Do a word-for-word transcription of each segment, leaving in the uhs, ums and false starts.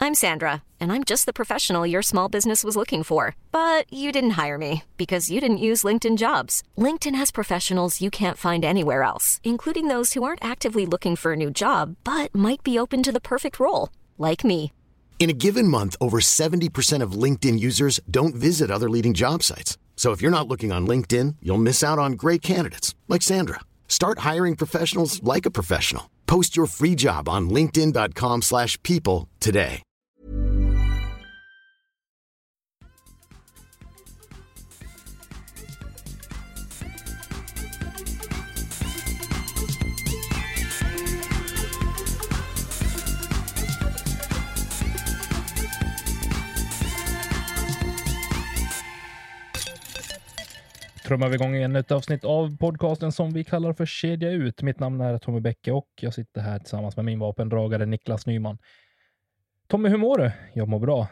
I'm Sandra, and I'm just the professional your small business was looking for. But you didn't hire me because you didn't use LinkedIn Jobs. LinkedIn has professionals you can't find anywhere else, including those who aren't actively looking for a new job, but might be open to the perfect role, like me. In a given month, over seventy percent of LinkedIn users don't visit other leading job sites. So if you're not looking on LinkedIn, you'll miss out on great candidates like Sandra. Start hiring professionals like a professional. Post your free job on linkedin dot com slash people today. Trummar vi igång igen ett avsnitt av podcasten som vi kallar för Kedja ut. Mitt namn är Tommy Bäcke och jag sitter här tillsammans med min vapendragare Niklas Nyman. Tommy, hur mår du? Jag mår bra.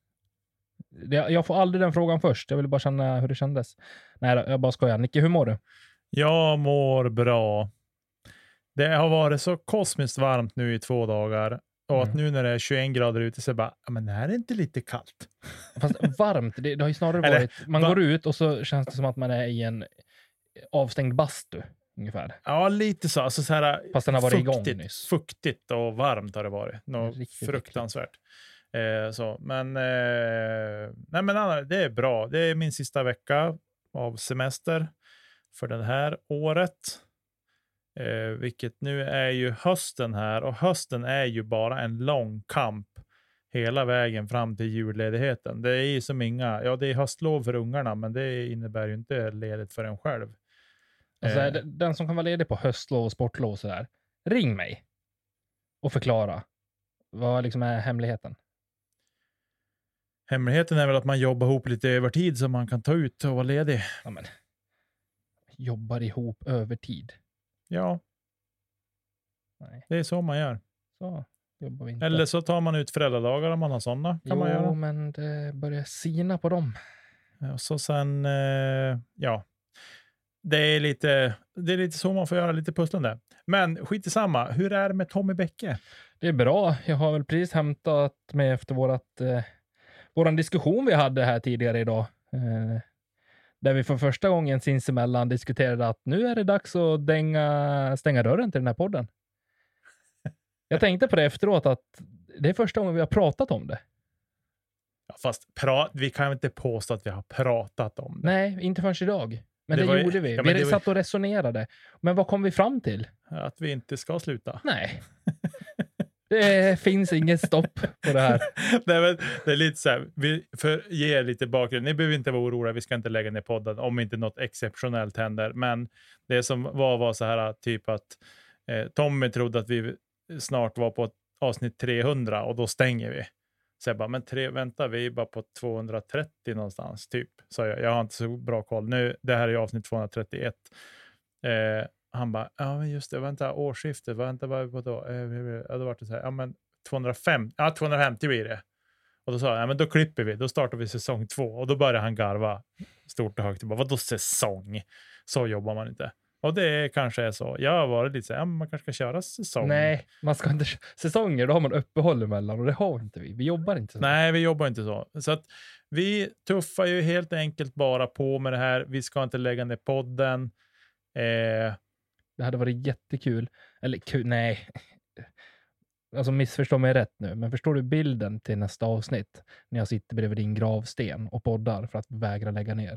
Jag får aldrig den frågan först. Jag vill bara känna hur det kändes. Nej, jag bara skojar. Nicke, hur mår du? Jag mår bra. Det har varit så kosmiskt varmt nu i två dagar. Och mm. att nu när det är tjugoen grader ute så bara, ja, men det här är inte lite kallt. Fast varmt, det, det har ju snarare Eller, varit, man va- går ut och så känns det som att man är i en avstängd bastu ungefär. Ja, lite så. Alltså så här, fast den har varit fuktigt, igång nyss. Fuktigt och varmt har det varit. Något Riktigt, fruktansvärt. Eh, så. Men, eh, nej, men Anna, det är bra. Det är min sista vecka av semester för det här året. Eh, vilket nu är ju hösten här. Och hösten är ju bara en lång kamp hela vägen fram till julledigheten. Det är ju som inga, ja det är höstlov för ungarna, men det innebär ju inte ledigt för en själv. Alltså, Eh, den som kan vara ledig på höstlov och sportlov och sådär, ring mig och förklara vad liksom är hemligheten. Hemligheten är väl att man jobbar ihop lite övertid så man kan ta ut och vara ledig. Ja, men, jobbar ihop övertid. Ja, Nej, det är så man gör. så jobbar vi inte. Eller så tar man ut föräldradagar om man har sådana. Kan jo, man göra. men det börjar sina på dem. Och så sen, eh, ja. Det är, lite, det är lite så man får göra lite pusslande. Men skit i samma. Hur är det med Tommy Bäcke? Det är bra. Jag har väl precis hämtat mig efter vårat, eh, våran diskussion vi hade här tidigare idag. Eh, där vi för första gången sinsemellan diskuterade att nu är det dags att dänga, stänga dörren till den här podden. Jag tänkte på det efteråt att det är första gången vi har pratat om det. Ja, fast pra- vi kan inte påstå att vi har pratat om det. Nej, inte förrän idag. Men Det det, var ju- gjorde vi. ja, men vi det var- satt och resonerade. Men vad kom vi fram till? Att vi inte ska sluta. Nej. Det finns inget stopp på det här. Nej, men det är lite så här, vi för ge er lite bakgrund. Ni behöver inte vara oroliga, vi ska inte lägga ner podden om inte något exceptionellt händer. Men det som var var så här typ att eh, Tommy trodde att vi snart var på ett avsnitt trehundra och då stänger vi. Så jag bara, men tre, vänta, vi är bara på tvåhundratrettio någonstans typ. Så jag, jag har inte så bra koll. Nu, det här är ju avsnitt tvåhundratrettioett. Eh, han bara, ja men just det, vänta, årsskiftet, vänta, vad är vi på då? Eh, ja, då var det så här, ja men tvåhundrafemtio, ja tvåhundrafemtio blir det. Och då sa jag, ja men då klipper vi, då startar vi säsong två. Och då började han garva stort och högt. Och bara, vadå säsong? Så jobbar man inte. Och det kanske är så. Jag har varit lite så här, ja, man kanske ska köra säsong. Nej, man ska inte säsonger, då har man uppehåll emellan och det har inte vi. Vi jobbar inte så. Nej, vi jobbar inte så. Så att vi tuffar ju helt enkelt bara på med det här. Vi ska inte lägga ner podden. Eh, Det hade varit jättekul. Eller kul, nej. Alltså missförstå mig rätt nu. Men förstår du bilden till nästa avsnitt? När jag sitter bredvid din gravsten och poddar för att vägra lägga ner.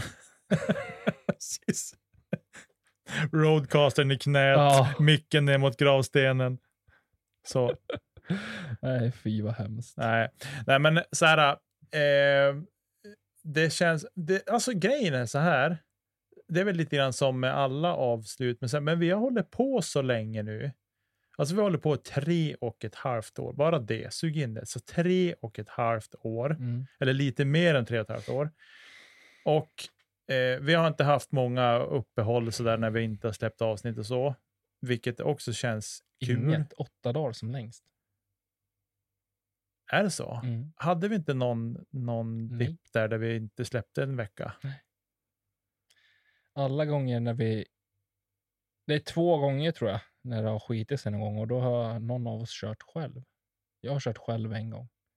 Precis. Roadcastern i knät. Ja. Micken ner mot gravstenen. Så. Nej, fy vad hemskt. Nej, nej men så här. Eh, det känns... Det, alltså grejen är så här. Det är väl lite grann som med alla avslut. Men, så här, men vi har hållit på så länge nu. Alltså vi håller på tre och ett halvt år. Bara det, sug in det. Så tre och ett halvt år. Mm. Eller lite mer än tre och ett halvt år. Och eh, vi har inte haft många uppehåll så där när vi inte har släppt avsnitt och så. Vilket också känns kul. Inget åtta dagar som längst. Är det så? Mm. Hade vi inte någon, någon Nej. dipp där där vi inte släppte en vecka? Alla gånger när vi... Det är två gånger tror jag. När det har skitit sig någon gång. Och då har någon av oss kört själv. Jag har kört själv en gång.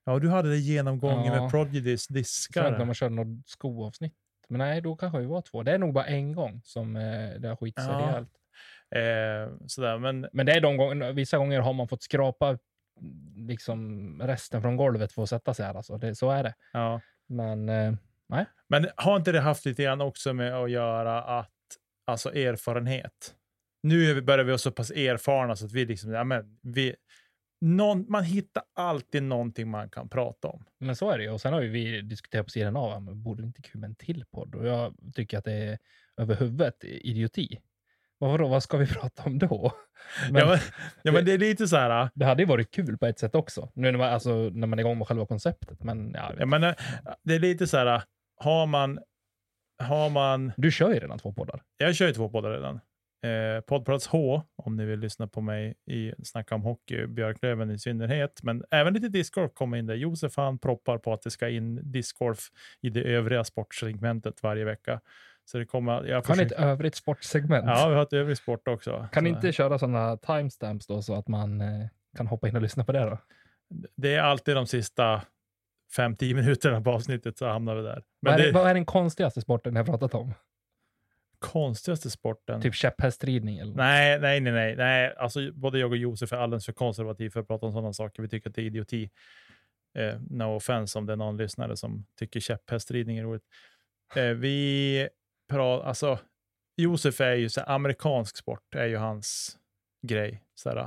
Ja, du hade det genomgången Ja. med Prodigys Så diskar. när man körde något skoavsnitt. Men nej, då kanske vi var två. Det är nog bara en gång som eh, det har skit sig Ja. rejält. Eh, sådär, men Men det är de gånger, vissa gånger har man fått skrapa liksom resten från golvet för att sätta sig här. Alltså. Det, så är det. ja. Men eh, nej. Men har inte det haft lite grann också med att göra att, alltså erfarenhet. Nu är vi, börjar vi vara så pass erfarna så att vi liksom, ja men vi, någon, man hittar alltid någonting man kan prata om. Men så är det ju. Och sen har ju vi diskuterat på sidan av, men borde inte kul med en till podd? Och jag tycker att det är över huvudet idioti. Vad då? Vad ska vi prata om då? Men, ja, men, ja men det är lite så här. det hade ju varit kul på ett sätt också. Nu när man, alltså, när man är igång med själva konceptet. Men, ja, jag vet Ja, men det är lite så här, har man, har man... Du kör ju redan två poddar. Jag kör ju två poddar redan. Eh, Poddplats H, om ni vill lyssna på mig i snacka om hockey, Björklöven i synnerhet. Men även lite discgolf kommer in där. Josef han proppar på att det ska in discgolf i det övriga sportsegmentet varje vecka. Så det kommer... Jag Har ni ett försöker... övrigt sportsegment? Ja, vi har ett övrigt sport också. Kan ni så... inte köra sådana timestamps då så att man eh, kan hoppa in och lyssna på det då? Det är alltid de sista fem till tio minuterna på avsnittet så hamnar vi där. Men Vad är, det... vad är den konstigaste sporten ni har pratat om? konstigaste sporten? Typ käpphästridning eller? Nej, nej, nej, nej, nej. Alltså, både jag och Josef är alldeles för konservativ för att prata om sådana saker. Vi tycker att det är idioti. Eh, no offense om det är någon lyssnare som tycker käpphästridning är roligt. Eh, vi pratar, alltså, Josef är ju så här, amerikansk sport är ju hans grej. Så här,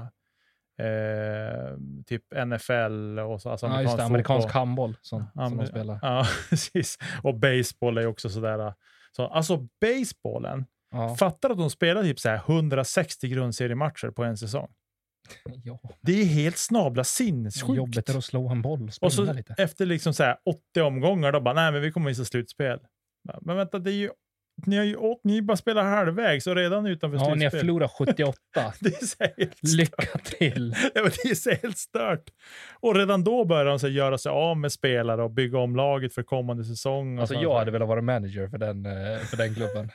eh, typ N F L och så. Alltså ja, just det. Amerikansk handboll som, Amer- som de spelar. Ja, precis. Och baseball är ju också sådär. Så, alltså baseballen, Ja. fattar att de spelar typ så här hundrasextio grundseriematcher på en säsong. Ja. Det är helt snabla sinnessjukt. Jobbet är att slå en boll och Och springa så lite. efter liksom så här åttio omgångar då bara, nej men vi kommer visa slutspel. Men vänta, det är ju ni har ju åt, ni bara spelar halvvägs och redan utanför Ja, slutspel. ni har förlorat sjuttioåtta. Det är så helt Lycka till. Ja, men det är så helt stört. Och redan då börjar de så göra sig av med spelare och bygga om laget för kommande säsong. Och Alltså sånt. jag hade velat vara manager för den, eh, för den klubben.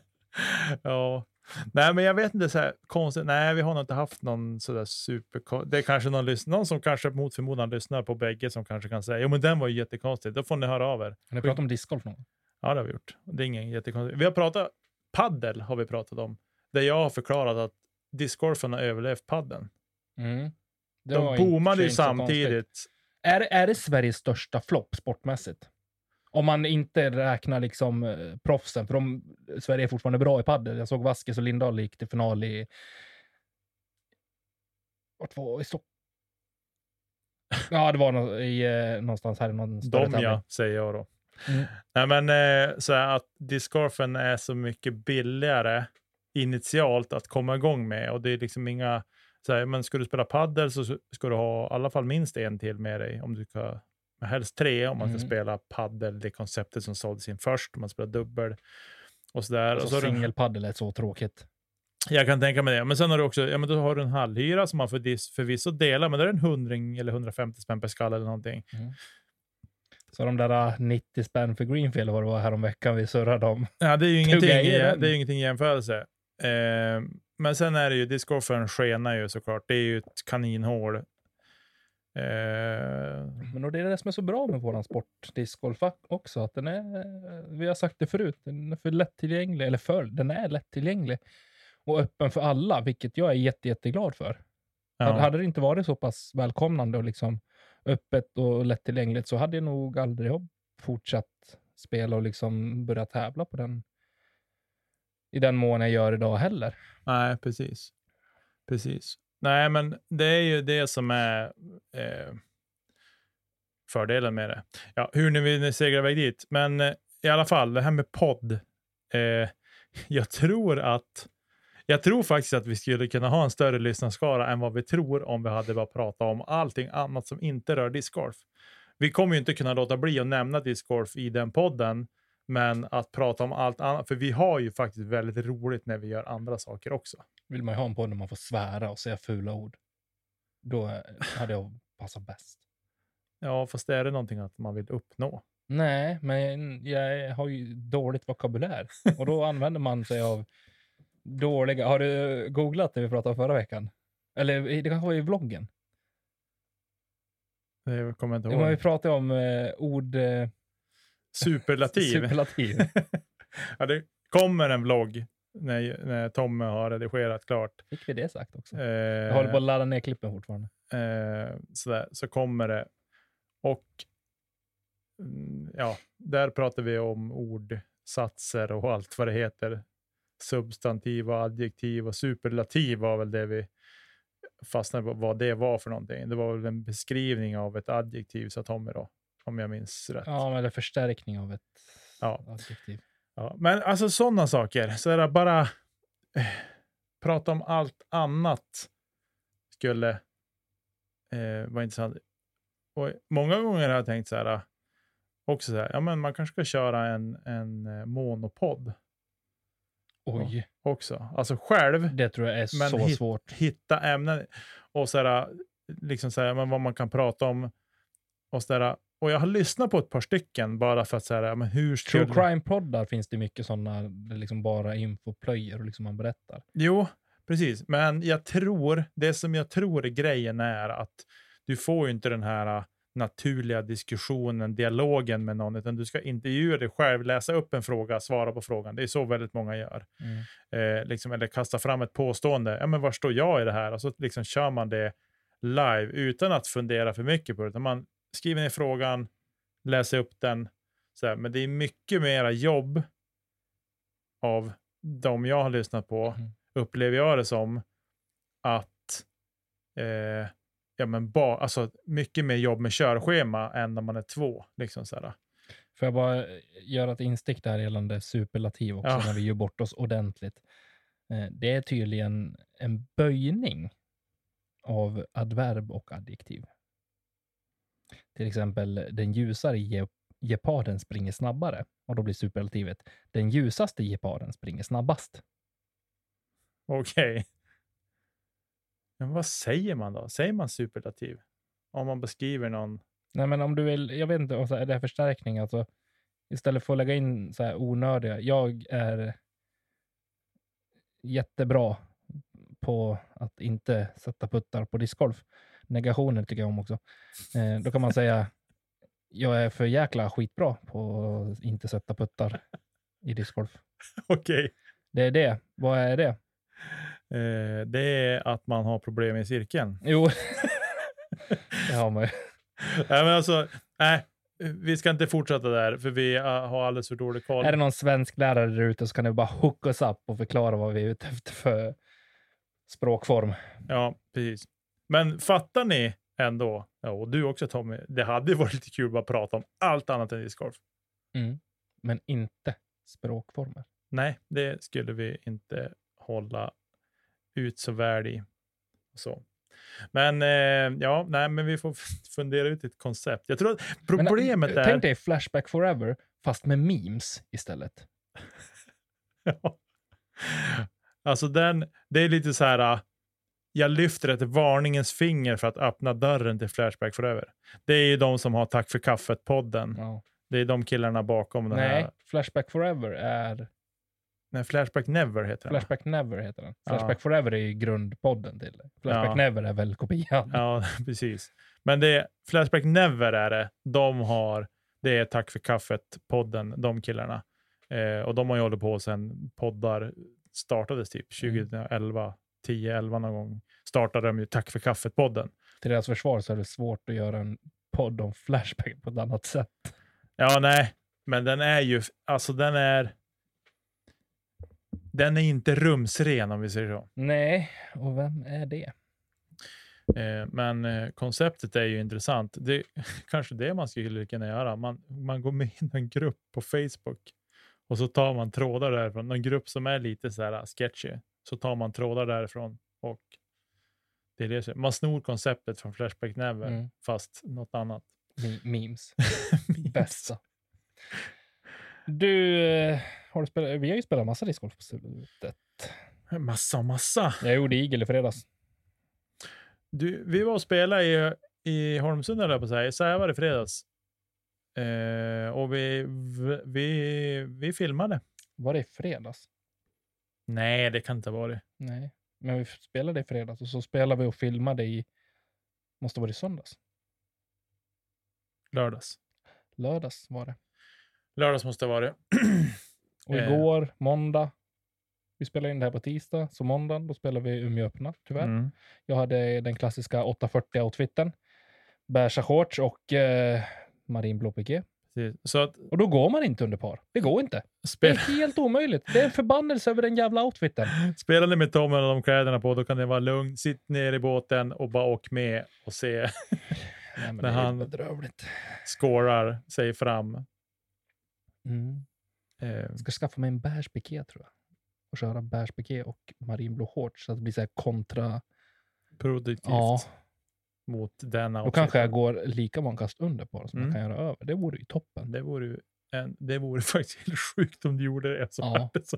Ja. Nej, men jag vet inte så här konstigt. Nej, vi har nog inte haft någon så där super. Det är kanske någon, lyssn- någon som kanske mot förmodan lyssnar på bägge som kanske kan säga, jo men den var ju jättekonstig. Då får ni höra av er. Har ni pratat om discgolf någon gång? Ja, det har vi gjort. Det är ingen jättekonstigt. Vi har pratat paddel har vi pratat om. Där jag har förklarat att discgolfen har överlevt paddeln. Mm. Det De var boomade ju inte så konstigt. samtidigt. Är, är det Sveriges största flopp sportmässigt? Om man inte räknar liksom eh, proffsen, för de, Sverige är fortfarande bra i paddel. Jag såg Vaskes och Lindahl gick till final i... Vart var i Stockholm? Ja, det var nå- i, eh, någonstans här i någon större De tävling. ja, säger jag då. Mm. Nej, men eh, så här att discgolfen är så mycket billigare initialt att komma igång med. Och det är liksom inga... Så här, men ska du spela paddel så ska du ha i alla fall minst en till med dig. Om du ska... Helst tre om man ska Mm. spela paddel, det konceptet som såldes in först. Om man spelar dubbel och sådär. Alltså, och så har du- singelpaddel är så tråkigt. Jag kan tänka mig det. Men sen har du också, ja men då har du en halvhyra som man för dis, förvisso delar, men det är en hundring eller hundrafemtio spänn per skalle eller någonting. Så de där uh, nittio spänn för Greenfield var det var här om veckan vi surrade om. Ja, det är ju Tugga ingenting, i i- den. det är ju ingenting i jämförelse. Eh, men sen är det ju, discgolfen skenar ju såklart. Det är ju ett kaninhål. Eh, Men och det är det som är så bra med våran sport, discgolf också, att den är, vi har sagt det förut, den är för lättillgänglig, eller för, den är lättillgänglig och öppen för alla, vilket jag är jätte, jätteglad för. ja. Hade, hade det inte varit så pass välkomnande och liksom öppet och lättillgängligt så hade jag nog aldrig fortsatt spela och liksom börja tävla på den i den mån jag gör idag heller. Nej, precis. Precis. Nej, men det är ju det som är eh, fördelen med det. Ja, hur ni vill segla iväg dit. Men eh, i alla fall, det här med podd. Eh, jag tror att jag tror faktiskt att vi skulle kunna ha en större lyssnarskara än vad vi tror om vi hade bara pratat om allting annat som inte rör discgolf. Vi kommer ju inte kunna låta bli att nämna discgolf i den podden, men att prata om allt annat, för vi har ju faktiskt väldigt roligt när vi gör andra saker också. Vill man ju ha en podd när man får svära och säga fula ord. Då eh, hade jag passat bäst. Ja, fast det är det någonting att man vill uppnå. Nej, men jag har ju dåligt vokabulär. Och då använder man sig av dåliga... Har du googlat det vi pratade om förra veckan? Eller det kanske var i vloggen? Det kommer jag inte Ja, ihåg. men vi pratade om eh, ord... Eh, Superlativ. superlativ. Ja, det kommer en vlogg när, när Tommy har redigerat klart. Fick vi det sagt också? Eh, Jag håller på att ladda ner klippen fortfarande. Eh, sådär, så kommer det. Och mm, ja, där pratar vi om ordsatser och allt vad det heter. Substantiv och adjektiv och superlativ var väl det vi fastnade på vad det var för någonting. Det var väl en beskrivning av ett adjektiv, sa Tommy då, om jag minns rätt. Ja, men det är förstärkning av ett Ja. adjektiv. Ja, men alltså sådana saker. Så är det bara eh, prata om allt annat skulle eh, vara intressant. Och många gånger har jag tänkt så här, också så här, ja men man kanske ska köra en, en eh, monopodd. Oj. Också. Alltså själv. Det tror jag är men så hit, svårt. Hitta ämnen och så här, liksom så här, men vad man kan prata om. Och så där, och jag har lyssnat på ett par stycken bara för att säga, men hur skulle... True crime-poddar finns det mycket sådana, det är liksom bara infoplöjer och liksom man berättar. Jo, precis. Men jag tror, det som jag tror är grejen är att du får ju inte den här naturliga diskussionen, dialogen med någon, utan du ska intervjua dig själv, läsa upp en fråga, svara på frågan. Det är så väldigt många gör. Mm. Eh, liksom, eller kasta fram ett påstående. Ja, men var står jag i det här? Och så liksom kör man det live utan att fundera för mycket på det. Utan man skriver ner frågan, läser upp den. Så här. Men det är mycket mera jobb av de jag har lyssnat på. Mm. Upplever jag det som att eh, ja, men ba, alltså mycket mer jobb med körschema än när man är två. Liksom så här. Får jag bara göra ett instick där gällande superlativ också, Ja. när vi gör bort oss ordentligt. Eh, Det är tydligen en böjning av adverb och adjektiv. Till exempel, den ljusare ge- geparden springer snabbare. Och då blir superlativet, den ljusaste geparden springer snabbast. Okej. Men vad säger man då? Säger man superlativ? Om man beskriver någon... Nej, men om du vill, jag vet inte, och så är det förstärkning, alltså istället för att lägga in så här onödiga, jag är jättebra på att inte sätta puttar på discgolf. Negationer tycker jag om också. Eh, då kan man säga, jag är för jäkla skitbra på att inte sätta puttar i discgolf. Okej. Det är det. Vad är det? Eh, det är att man har problem i cirkeln. Jo, det har man ju. Nej, men alltså, nej, vi ska inte fortsätta där, för vi uh, har alldeles för dålig koll. Är det någon svensk lärare där ute så kan du bara hooka oss upp och förklara vad vi är ute efter för språkform. Ja, precis. Men fattar ni ändå, ja, och du också Tommy, det hade ju varit lite kul att bara prata om allt annat än discgolf. Mm. Men inte språkformer. Nej, det skulle vi inte hålla ut så väl i. Så. Men eh, ja, nej, men vi får fundera ut ett koncept. Jag tror att problemet men, är... Tänk dig Flashback Forever fast med memes istället. Ja. Alltså den, det är lite så här, jag lyfter ett varningens finger för att öppna dörren till Flashback Forever. Det är ju de som har Tack för kaffet-podden. Ja. Det är de killarna bakom den Nej, här. Flashback Forever är... Nej, Flashback Never heter den. Flashback Never heter den. Ja. Flashback Forever är ju grundpodden till det. Flashback Ja. Never är väl kopian. Ja, precis. Men det är, Flashback Never är det. De har, det är Tack för kaffet-podden, de killarna. Eh, och de har ju hållit på sedan poddar startades typ tjugoelva, tio elva någon gång. Startade de ju Tack för kaffet-podden. Till deras försvar så är det svårt att göra en podd om Flashback på ett annat sätt. Ja, nej. Men den är ju, alltså den är den är inte rumsren om vi säger så. Nej, och vem är det? Eh, men eh, konceptet är ju intressant. Det är kanske det man skulle kunna göra. Man, man går med i en grupp på Facebook och så tar man trådar därifrån. Någon grupp som är lite så här sketchy. Så tar man trådar därifrån och det är det. Man snor konceptet från Flashback Never Mm. fast något annat. Me- memes. Bästa. Du, eh, har du spelat, vi har ju spelat massa discgolf på slutet. Massa, massa. Jag gjorde igel i fredags. Du, vi var och spelade i, i Holmsund eller på sig. I Sävar i fredags. Eh, och vi, vi, vi filmade. Var det i fredags? Nej, det kan inte vara det. Nej, men vi spelade i fredags och så spelade vi och filmade i, måste vara i söndags. Lördags. Lördags var det. Lördags måste vara det. Och igår, måndag. Vi spelade in det här på tisdag. Så måndag, då spelar vi Umeå öppna, tyvärr. Mm. Jag hade den klassiska åtta fyrtio-outfitten. Beiga shorts och eh, marinblå piké. Så att, och då går man inte under par. Det går inte. spel- Det är helt omöjligt. Det är en förbannelse över den jävla outfiten. Spelar ni med Tom och de kläderna på, då kan det vara lugn. Sitt ner i båten och bara åk med och se Nej, men när det är han bedrövligt. skårar sig fram. Mm. Eh, Jag ska skaffa mig en beige piké, tror jag. Och köra beige piké och marinblå shorts. Så att det blir så här kontra... produktivt Ja. mot den Då outfiten. kanske jag går lika många kast under på som Mm. jag kan göra över. Det vore ju toppen. Det vore, ju en, det vore faktiskt helt sjukt om du gjorde det. Så Ja. det så.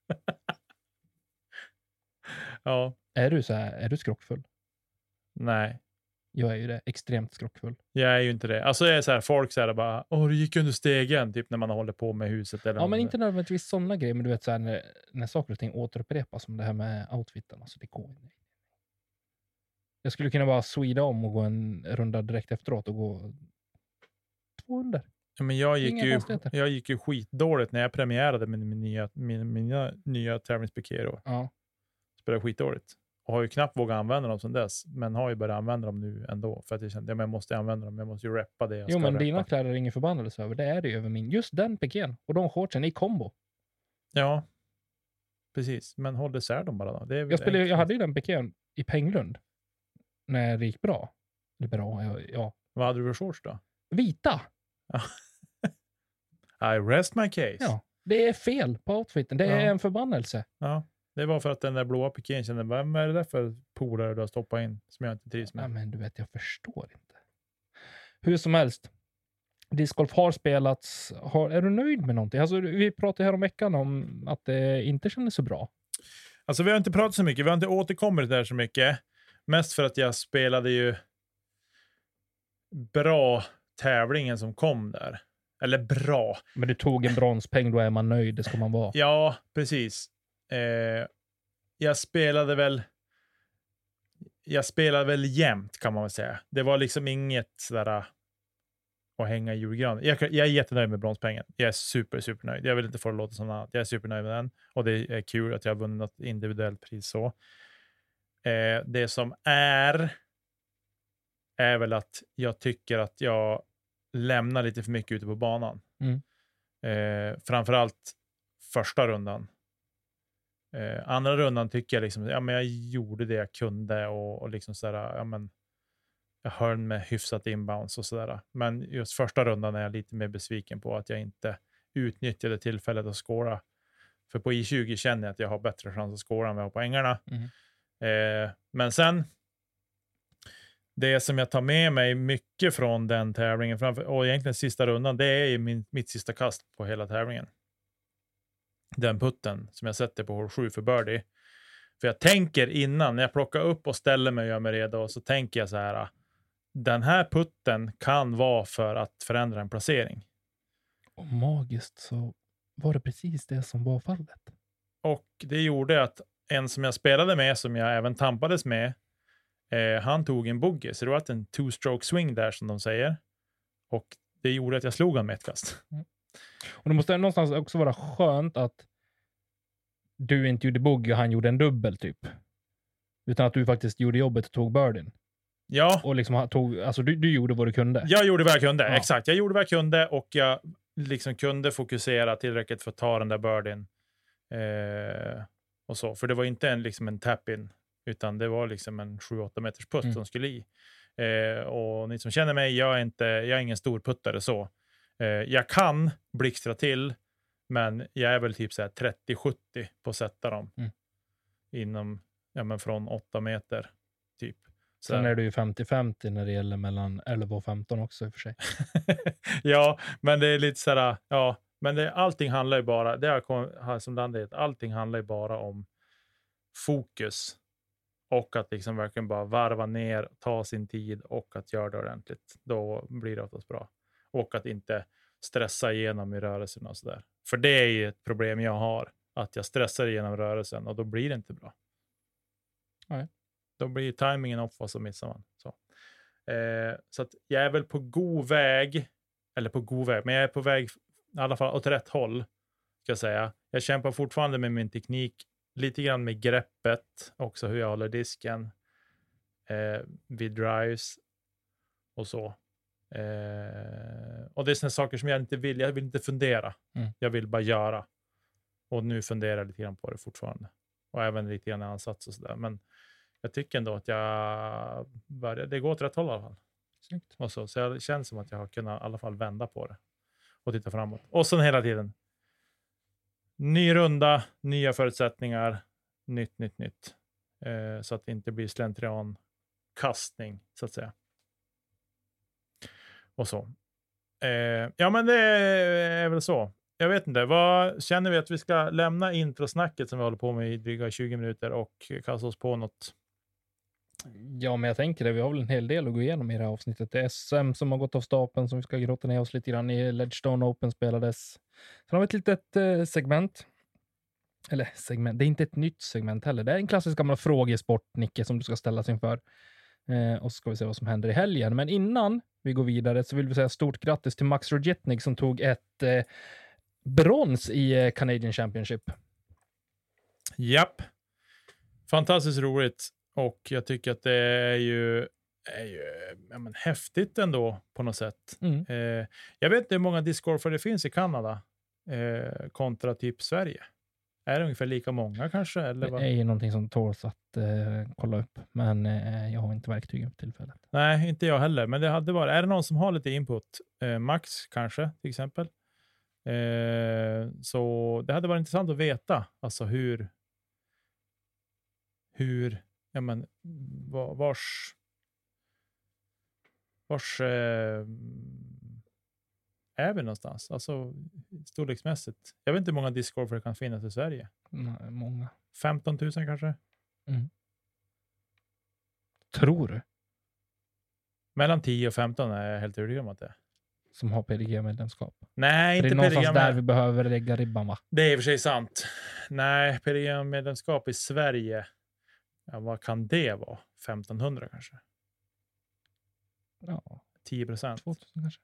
Ja, Är du så här, är du skrockfull? nej. Jag är ju det. Extremt skrockfull. Jag är ju inte det. Alltså jag är så här, folk säger bara, åh du gick under stegen, typ när man håller på med huset. Eller Ja, men något. inte nödvändigtvis sådana grejer. Men du vet så här, när, när saker och ting återupprepas, som det här med outfiten. Alltså det går inte. Jag skulle kunna bara swida om och gå en runda direkt efteråt och gå två under. Ja, men jag gick, Inga ju, konstigheter. jag gick ju skitdåligt när jag premiärade min, min nya, min, mina nya tävlingspiké då. Ja. Spelade skitdåligt. Och har ju knappt vågat använda dem sedan dess. Men har ju börjat använda dem nu ändå. För att jag kände att jag måste använda dem. Jag måste ju reppa det jag Jo, ska men reppa. dina kläder är ingen förbannelse över. Det är det ju över min. Just den pikén och de shortsen i kombo. Ja, precis. Men håll isär dem bara då. Det är väl Jag, spelade, enkelt. jag hade ju den pikén i Penglund. När det gick bra. Eller bra, ja. ja. Vad hade du för shorts då? Vita. I rest my case. Ja. Det är fel på outfiten. Det är Ja. en förbannelse. Ja, det var för att den där blåa pikén kände, vad är det där för polare du har stoppat in som jag inte trivs med? Ja, men du vet, jag förstår inte. Hur som helst. Discgolf har spelats. Har, är du nöjd med någonting? Alltså, vi pratade här om veckan om att det inte kändes så bra. Alltså vi har inte pratat så mycket, vi har inte återkommit där så mycket. Mest för att jag spelade ju bra tävlingen som kom där. Eller bra. Men du tog en bronspeng, då är man nöjd. Det ska man vara. Ja, precis. Eh, jag spelade väl jag spelade väl jämnt, kan man väl säga. Det var liksom inget sådär att hänga i julgranen. Jag, jag är jättenöjd med bronspengen. Jag är super, super nöjd. Jag vill inte få det låta som annat. Jag är supernöjd med den. Och det är kul att jag har vunnit något individuellt pris så. Eh, det som är är väl att jag tycker att jag lämnar lite för mycket ute på banan. Mm. Eh, framförallt första rundan. Eh, andra rundan tycker jag liksom, ja men jag gjorde det jag kunde och, och liksom sådär, ja men jag höll med hyfsat inbounds och sådär. Men just första rundan är jag lite mer besviken på att jag inte utnyttjade tillfället att skåra. För på I tjugo känner jag att jag har bättre chans att skåra än vad jag har på ängarna. Mm. Eh, men sen det som jag tar med mig mycket från den tävlingen framför, och egentligen sista rundan, det är min, mitt sista kast på hela tävlingen. Den putten som jag sätter på hål sju för birdie. För jag tänker innan, när jag plockar upp och ställer mig och gör mig redo, så tänker jag så här, den här putten kan vara för att förändra en placering. Och magiskt så var det precis det som var fallet. Och det gjorde att en som jag spelade med, som jag även tampades med, eh, han tog en bogey. Så det var en two-stroke swing där, som de säger. Och det gjorde att jag slog han med ett kast. Mm. Och det måste någonstans också vara skönt att du inte gjorde bogey och han gjorde en dubbel typ. Utan att du faktiskt gjorde jobbet och tog birdien. Ja, Och liksom tog, alltså du, du gjorde vad du kunde. jag gjorde vad jag kunde. Ja. Exakt, jag gjorde vad jag kunde och jag liksom kunde fokusera tillräckligt för att ta den där birdien. Eh, och så. För det var inte en, liksom en tap-in, utan det var liksom en sju åtta meters putt Mm. som skulle i. Eh, och ni som känner mig, jag är, inte, jag är ingen stor puttare så. Eh, jag kan blixtra till, men jag är väl typ så här trettio sjuttio på att sätta dem. Mm. Inom, ja men från åtta meter typ. Så Sen är du ju femtio femtio när det gäller mellan elva och femton också i och för sig. ja, men det är lite sådär, ja, men det, allting handlar ju bara, det har kom, har som landet, allting handlar ju bara om fokus och att liksom verkligen bara varva ner, ta sin tid och att göra det ordentligt. Då blir det oftast bra. Och att inte stressa igenom i rörelsen och sådär. För det är ju ett problem jag har, att jag stressar igenom rörelsen och då blir det inte bra. Nej. Då blir timingen off och så missar man. Så. Eh, så att jag är väl på god väg, eller på god väg, men jag är på väg i alla fall åt rätt håll, ska jag säga. Jag kämpar fortfarande med min teknik, lite grann med greppet, också hur jag håller disken eh, vid drives och så. Eh, och det är såna saker som jag inte vill, jag vill inte fundera. Mm. Jag vill bara göra. Och nu funderar jag lite grann på det fortfarande. Och även lite grann i ansats och sådär. Men jag tycker ändå att jag börjar, det går åt rätt håll i alla fall. Och så, så det känns som att jag har kunnat i alla fall vända på det. Och titta framåt. Och sen hela tiden. Ny runda, nya förutsättningar. Nytt, nytt, nytt. Eh, så att det inte blir slentrian kastning, så att säga. Och så. Eh, ja, men det är väl så. Jag vet inte. Vad känner vi att vi ska lämna introsnacket som vi håller på med i dryga tjugo minuter och kasta oss på något? Ja, men jag tänker det. Vi har väl en hel del att gå igenom i det här avsnittet. Det är S M som har gått av stapeln som vi ska grotta ner oss lite grann i. Ledgestone Open spelades. Sen har vi ett litet eh, segment. Eller segment. Det är inte ett nytt segment heller. Det är en klassisk gammal frågesport, Nicke, som du ska ställas inför. Eh, och så ska vi se vad som händer i helgen. Men innan vi går vidare så vill vi säga stort grattis till Max Rojetnik som tog ett eh, brons i eh, Canadian Championship. Japp. Fantastiskt roligt. Och jag tycker att det är ju, är ju ja, men häftigt ändå på något sätt. Mm. Eh, jag vet inte hur många discgolfare det finns i Kanada eh, kontra typ Sverige. Är det ungefär lika många kanske? Eller Det vad? är ju någonting som tåls att eh, kolla upp. Men eh, jag har inte verktygen på tillfället. Nej, inte jag heller. Men det hade varit. Är det någon som har lite input? Eh, Max kanske, till exempel. Eh, så det hade varit intressant att veta. Alltså hur... Hur... Ja, men vars... Vars... Eh, är vi någonstans? Alltså storleksmässigt. Jag vet inte hur många discgolfare det kan finnas i Sverige. Nej, många. femton tusen kanske? Mm. Tror du? Mellan tio och femton är jag helt övertygad om att det är. Som har P D G-medlemskap. Nej, För inte det är någonstans P D G. där vi behöver lägga ribban, va? Det är i och för sig sant. Nej, P D G-medlemskap i Sverige. Ja, vad kan det vara? femtonhundra kanske? Ja, tio procent. tvåtusen kanske.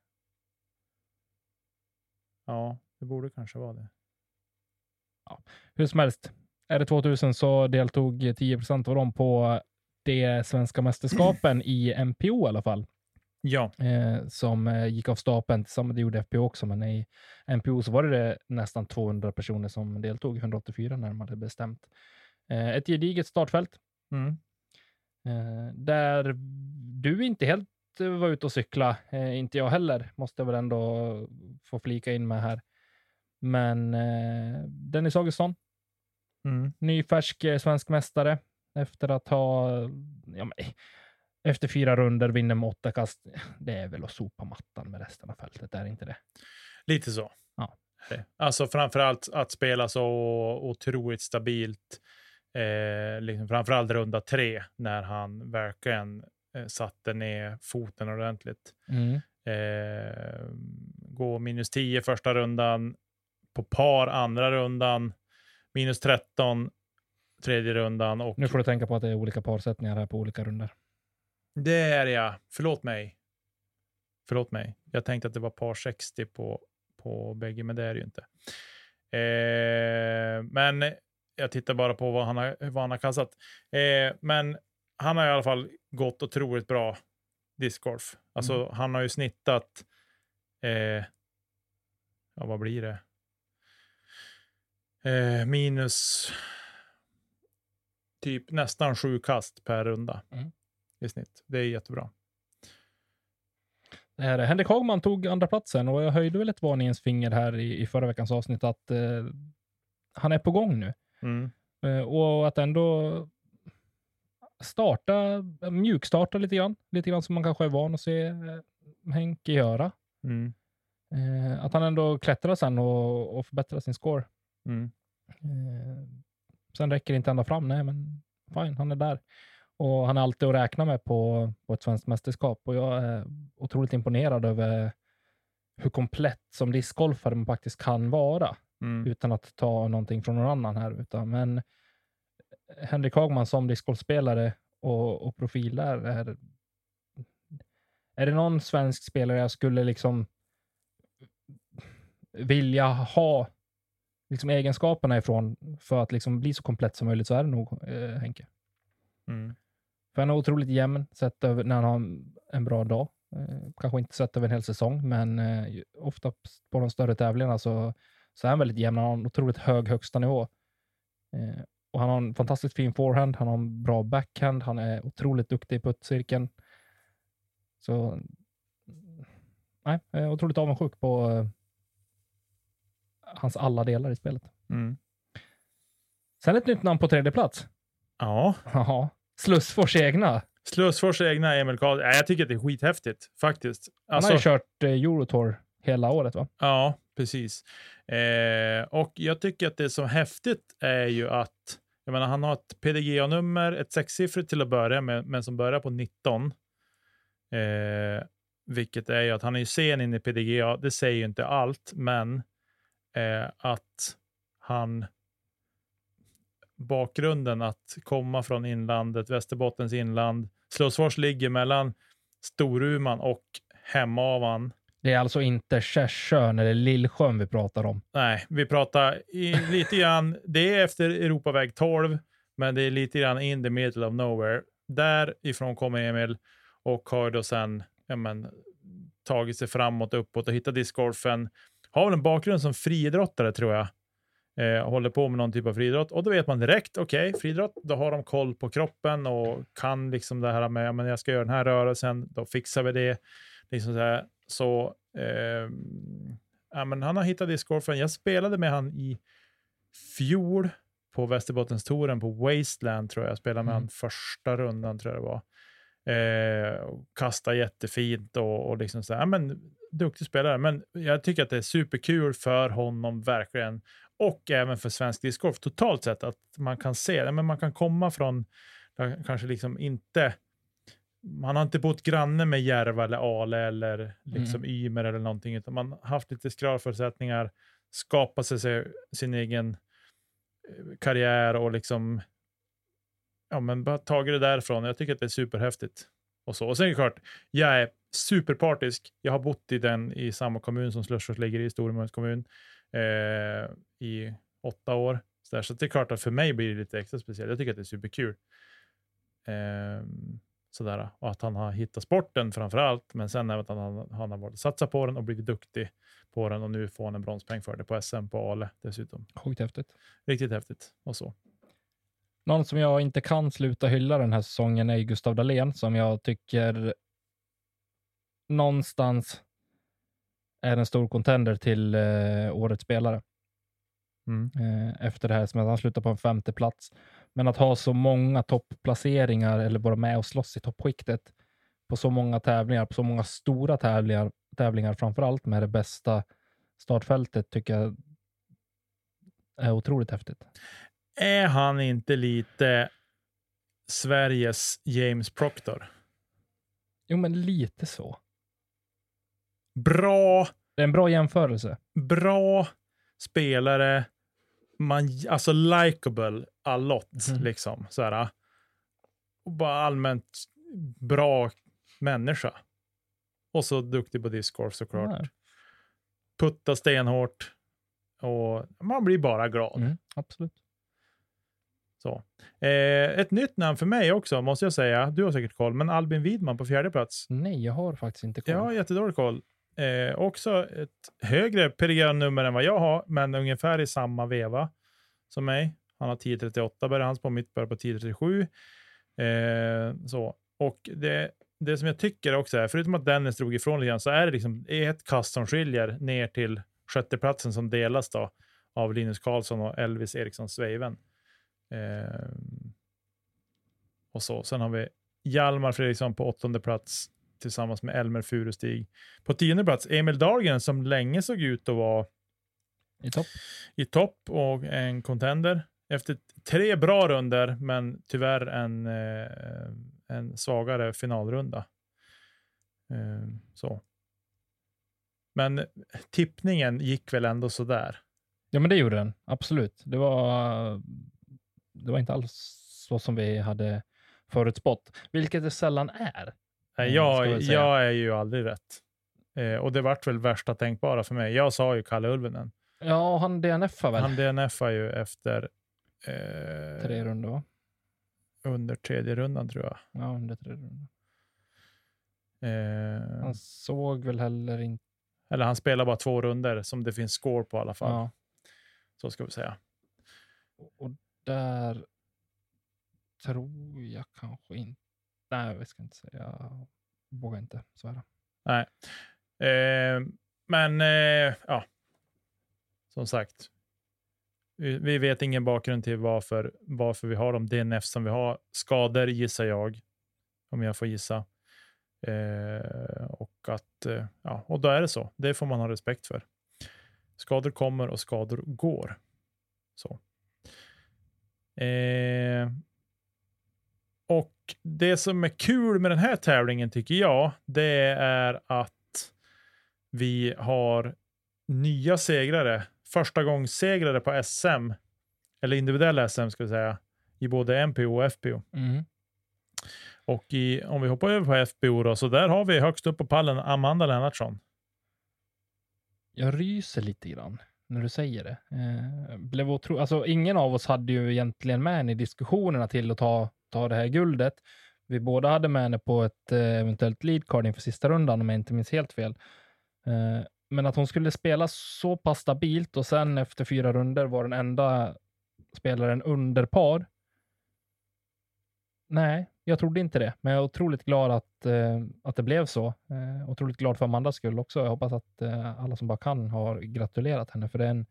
Ja, det borde kanske vara det. Ja. Hur som helst. Är det tvåtusen så deltog tio procent av dem på de svenska mästerskapen i M P O i alla fall. Ja. Eh, som eh, gick av stapeln. Tillsammans det gjorde F P O också, men i M P O så var det nästan tvåhundra personer som deltog. hundraåttiofyra när de hade bestämt. Eh, ett gediget startfält. Mm. Eh, där du inte helt eh, var ute och cykla. Eh, inte jag heller. Måste jag väl ändå få flika in med här. Men eh, Dennis Augustsson. Mm. Ny färsk eh, svensk mästare. Efter att ha... Ja, men, efter fyra runder vinner med åtta kast. Det är väl att sopa mattan med resten av fältet. Är inte det? Lite så. Ja. Alltså framförallt att spela så otroligt stabilt. Eh, liksom framförallt runda tre. När han verkligen eh, satte ner foten ordentligt. Mm. Eh, gå minus tio första rundan. På par andra rundan. Minus tretton tredje rundan. Och Nu får du tänka på att det är olika parsättningar här på olika runder. det är jag. Förlåt mig. Förlåt mig. Jag tänkte att det var par sextio på, på bägge, men det är det ju inte. Eh, men jag tittar bara på vad han har, vad han har kastat. Eh, men han har i alla fall gått otroligt bra discgolf. Alltså Mm. han har ju snittat eh, ja, vad blir det? Eh, minus typ nästan sju kast per runda. Mm. I snitt. Det är jättebra. Det här, Henrik Hagman tog andra platsen och jag höjde väl ett varningens finger här i, i förra veckans avsnitt att eh, han är på gång nu. Mm. Eh, och att ändå starta, mjukstarta lite grann. Lite grann som man kanske är van att se eh, Henke göra. Mm. Eh, att han ändå klättrar sen och, och förbättrar sin score. Mm. Eh, sen räcker det inte ända fram, nej men fine, han är där. Och han är alltid att räkna med på, på ett svenskt mästerskap. Och jag är otroligt imponerad över hur komplett som discgolfare man faktiskt kan vara. Mm. Utan att ta någonting från någon annan här. Utan, men Henrik Hagman som discgolfspelare och, och profil där är... är det någon svensk spelare jag skulle liksom vilja ha liksom egenskaperna ifrån för att liksom bli så komplett som möjligt, så är det nog eh, Henke. Mm. För han är otroligt jämn sett över när han har en bra dag. Eh, kanske inte sett över en hel säsong, men eh, ofta på de större tävlingarna så, så är han väldigt jämn. Han har en otroligt hög högsta nivå. Eh, och han har en fantastiskt fin forehand. Han har en bra backhand. Han är otroligt duktig i puttcirkeln. Så nej, jag är otroligt avundsjuk på eh, hans alla delar i spelet. Mm. Sen ett nytt namn på tredje plats. Ja. Jaha. Slussfors egna. Slussfors egna Emil Karlsson. Ja, jag tycker att det är skithäftigt faktiskt. Alltså, han har ju kört eh, Eurotour hela året, va? Ja, precis. Eh, och jag tycker att det som är häftigt är ju att jag menar, han har ett P D G A-nummer, ett sexsiffrigt till att börja med, men som börjar på nitton. Eh, vilket är ju att han är ju sen in i P D G A. Det säger ju inte allt, men eh, att han bakgrunden att komma från inlandet, Västerbottens inland. Slussfors ligger mellan Storuman och Hemavan. Det är alltså inte Kärsjön eller Lillsjön vi pratar om. Nej, vi pratar i, lite grann, det är efter Europaväg tolv, men det är lite grann in the middle of nowhere. Därifrån kommer Emil och har då sen ja men, tagit sig framåt, uppåt och hittat discgolfen. Har väl en bakgrund som friidrottare tror jag. Eh, håller på med någon typ av friidrott. Och då vet man direkt, okej, okay, friidrott, då har de koll på kroppen och kan liksom det här med, men jag ska göra den här rörelsen, då fixar vi det. Liksom så här. Så eh, ja, men han har hittat discgolfen. Jag spelade med han i fjol på Västerbottenstouren på Wasteland tror jag. Jag spelade med mm. han första rundan tror jag det var. Eh, kastade jättefint och, och liksom så här, ja, men duktig spelare. Men jag tycker att det är superkul för honom verkligen. Och även för svensk discgolf totalt sett att man kan se, ja, men man kan komma från kanske liksom inte man har inte bott granne med Järva eller Ale eller liksom mm. Ymer eller någonting, utan man har haft lite skralförutsättningar, skapat sig sin egen karriär och liksom ja men bara tagit det därifrån. Jag tycker att det är superhäftigt och så. Och sen är det klart, jag är superpartisk. Jag har bott i den i samma kommun som Slussfors ligger i, Storumans kommun eh, i åtta år. Så, där. Så det är klart att för mig blir det lite extra speciellt. Jag tycker att det är superkul. Eh, Sådär. Och att han har hittat sporten framförallt, men sen även att han, han har varit satsat på den och blivit duktig på den och nu får han en bronspeng för det på S M på Ale dessutom. Sjukt häftigt. Riktigt häftigt och så. Någon som jag inte kan sluta hylla den här säsongen är Gustav Dahlén som jag tycker någonstans är en stor contender till eh, årets spelare. Mm. Eh, efter det här som att han slutar på en femte plats. Men att ha så många toppplaceringar eller bara med och slåss i toppskiktet på så många tävlingar, på så många stora tävlingar, tävlingar framförallt med det bästa startfältet tycker jag är otroligt häftigt. Är han inte lite Sveriges James Proctor? Jo, men lite så. Bra. Det är en bra jämförelse. Bra spelare. Man, alltså likable a lot mm. liksom så här, och bara allmänt bra människa och så duktig på discgolf såklart. Nej. Putta stenhårt och man blir bara glad. Mm, absolut. Så. Eh, ett nytt namn för mig också måste jag säga, du har säkert koll, men Albin Widman på fjärde plats. Nej, jag har faktiskt inte koll. Jag har jättedålig koll. Eh, också ett högre P D G-nummer än vad jag har, men ungefär i samma veva som mig. Han har tio trettioåtta, börjar hans på, mitt börjar på tio trettiosju. Eh, så. Och det, det som jag tycker också är, förutom att Dennis drog ifrån lite grann, så är det liksom ett kast som skiljer ner till sjätteplatsen som delas då av Linus Karlsson och Elvis Eriksson Sveiven. Eh, och så. Sen har vi Hjalmar Fredriksson på åttonde plats tillsammans med Elmer Furustig. På tionde plats Emil Dahlgren som länge såg ut att vara i topp. I topp och en contender. Efter tre bra runder men tyvärr en, eh, en svagare finalrunda. Eh, så. Men tippningen gick väl ändå så där. Ja, men det gjorde den. Absolut. Det var det var inte alls så som vi hade förutspått. Vilket det sällan är. Nej, jag, jag är ju aldrig rätt. Eh, och det vart väl värsta tänkbara för mig. Jag sa ju Kalle Ulvenen. Ja, han D N F-ar väl? Han D N F-ar ju efter... Eh, tre runder, va? Under tredje rundan, tror jag. Ja, under tredje rundan. Eh, han såg väl heller inte... Eller han spelar bara två runder som det finns score på i alla fall. Ja. Så ska vi säga. Och där tror jag kanske inte... Nej, jag ska inte säga. Jag vågar inte svära. Nej. Eh, men, eh, ja. Som sagt. Vi, vi vet ingen bakgrund till varför, varför vi har de D N F som vi har. Skador gissar jag. Om jag får gissa. Eh, och att, eh, ja, och då är det så. Det får man ha respekt för. Skador kommer och skador går. Så. Eh, och det som är kul med den här tävlingen tycker jag, det är att vi har nya segrare. Första gångs segrare på S M. Eller individuella S M ska vi säga. I både M P O och F P O. Mm. Och i, om vi hoppar över på F P O då, så där har vi högst upp på pallen Amanda Lennartsson. Jag ryser lite grann när du säger det. Eh, blev otro... alltså, ingen av oss hade ju egentligen med henne i diskussionerna till att ta, ta det här guldet. Vi båda hade med henne på ett eh, eventuellt leadcard inför sista rundan om jag inte minns helt fel. Eh, men att hon skulle spela så pass stabilt och sen efter fyra runder var den enda spelaren under par. Nej, jag trodde inte det. Men jag är otroligt glad att, eh, att det blev så. Eh, otroligt glad för Amandas skull också. Jag hoppas att eh, alla som bara kan har gratulerat henne. För det är, en,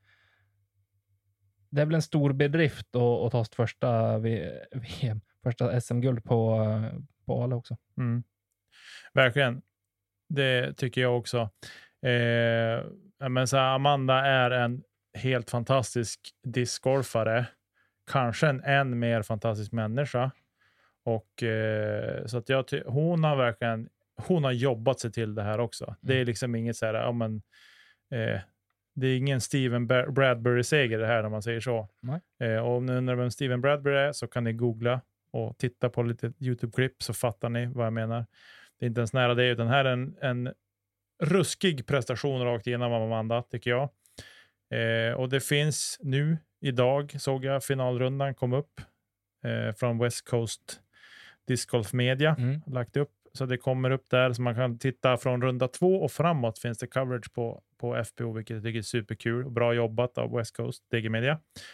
det är väl en stor bedrift att, att ta sitt första V M, första S M-guld på, på Ale också. Mm. Verkligen. Det tycker jag också. Eh, men så här, Amanda är en helt fantastisk discgolfare. Kanske en än mer fantastisk människa. Och eh, så att jag ty- hon har verkligen hon har jobbat sig till det här också. Mm. Det är liksom inget så här, ja, men, eh, det är ingen Steven Bradbury-seger det här när man säger så. Eh, och om ni undrar vem Steven Bradbury är så kan ni googla och titta på lite YouTube-klipp så fattar ni vad jag menar. Det är inte ens nära det, utan här är en, en ruskig prestation rakt igenom av Amanda tycker jag. Eh, och det finns nu, idag såg jag finalrundan kom upp eh, från West Coast Disc Golf Media mm. lagt upp, så det kommer upp där så man kan titta från runda två och framåt finns det coverage på, på F P O, vilket jag tycker är superkul och bra jobbat av West Coast D G Media.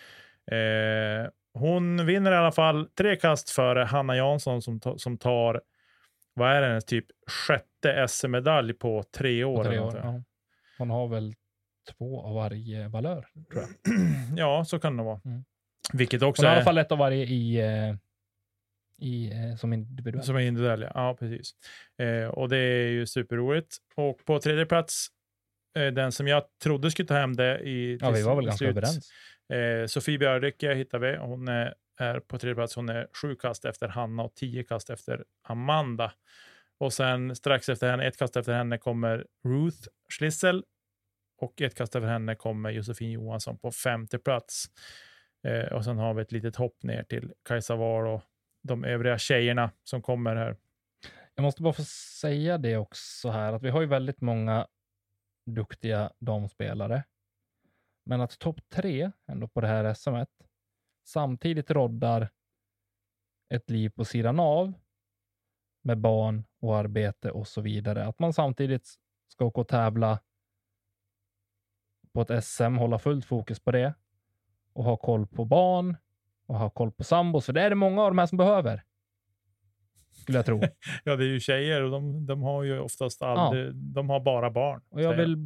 Eh, hon vinner i alla fall tre kast före Hanna Jansson som, ta, som tar vad är det, hennes typ sjätte S M-medalj på tre år. På tre år ja. Hon har väl två av varje valör tror jag. Ja, så kan det vara. Mm. Vilket också hon har är... i alla fall ett av varje i I, eh, som individuell. Som är individuell, ja. ja precis. Eh, och det är ju superroligt. Och på tredje plats, eh, den som jag trodde skulle ta hem det i ja, vi var väl ganska överens. Eh, Sofie Björdycke hittar vi. Hon är, är på tredje plats. Hon är sju kast efter Hanna och tio kast efter Amanda. Och sen strax efter henne, ett kast efter henne kommer Ruth Schlissel. Och ett kast efter henne kommer Josefin Johansson på femte plats. Eh, och sen har vi ett litet hopp ner till Kajsa Wahl och de övriga tjejerna som kommer här. Jag måste bara få säga det också här, att vi har ju väldigt många duktiga damspelare. Men att topp tre ändå på det här S M-et samtidigt roddar ett liv på sidan av med barn och arbete och så vidare. Att man samtidigt ska åka och tävla på ett S M, hålla fullt fokus på det och ha koll på barn och ha koll på sambos, för det är det många av de här som behöver. Skulle jag tro. Ja, det är ju tjejer och de, de har ju oftast aldrig, ja. de har bara barn. Och jag vill...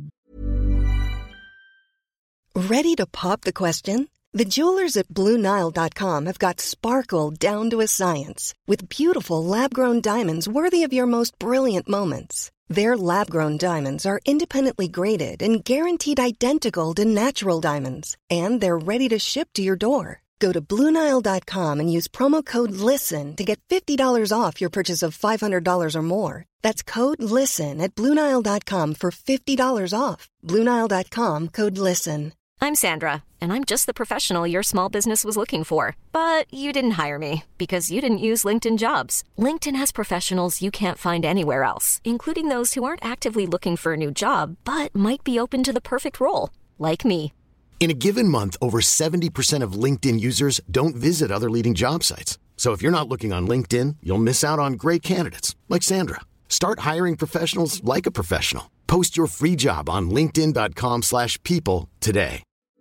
Ready to pop the question? The jewelers at Blue Nile dot com have got sparkle down to a science with beautiful lab-grown diamonds worthy of your most brilliant moments. Their lab-grown diamonds are independently graded and guaranteed identical to natural diamonds, and they're ready to ship to your door. Go to Blue Nile dot com and use promo code LISTEN to get fifty dollars off your purchase of five hundred dollars or more. That's code LISTEN at Blue Nile dot com for fifty dollars off. Blue Nile dot com, code LISTEN. I'm Sandra, and I'm just the professional your small business was looking for. But you didn't hire me because you didn't use LinkedIn Jobs. LinkedIn has professionals you can't find anywhere else, including those who aren't actively looking for a new job, but might be open to the perfect role, like me. In a given month, over seventy percent of LinkedIn users don't visit other leading job sites. So if you're not looking on LinkedIn, you'll miss out on great candidates like Sandra. Start hiring professionals like a professional. Post your free job on linkedin dot com slash people today.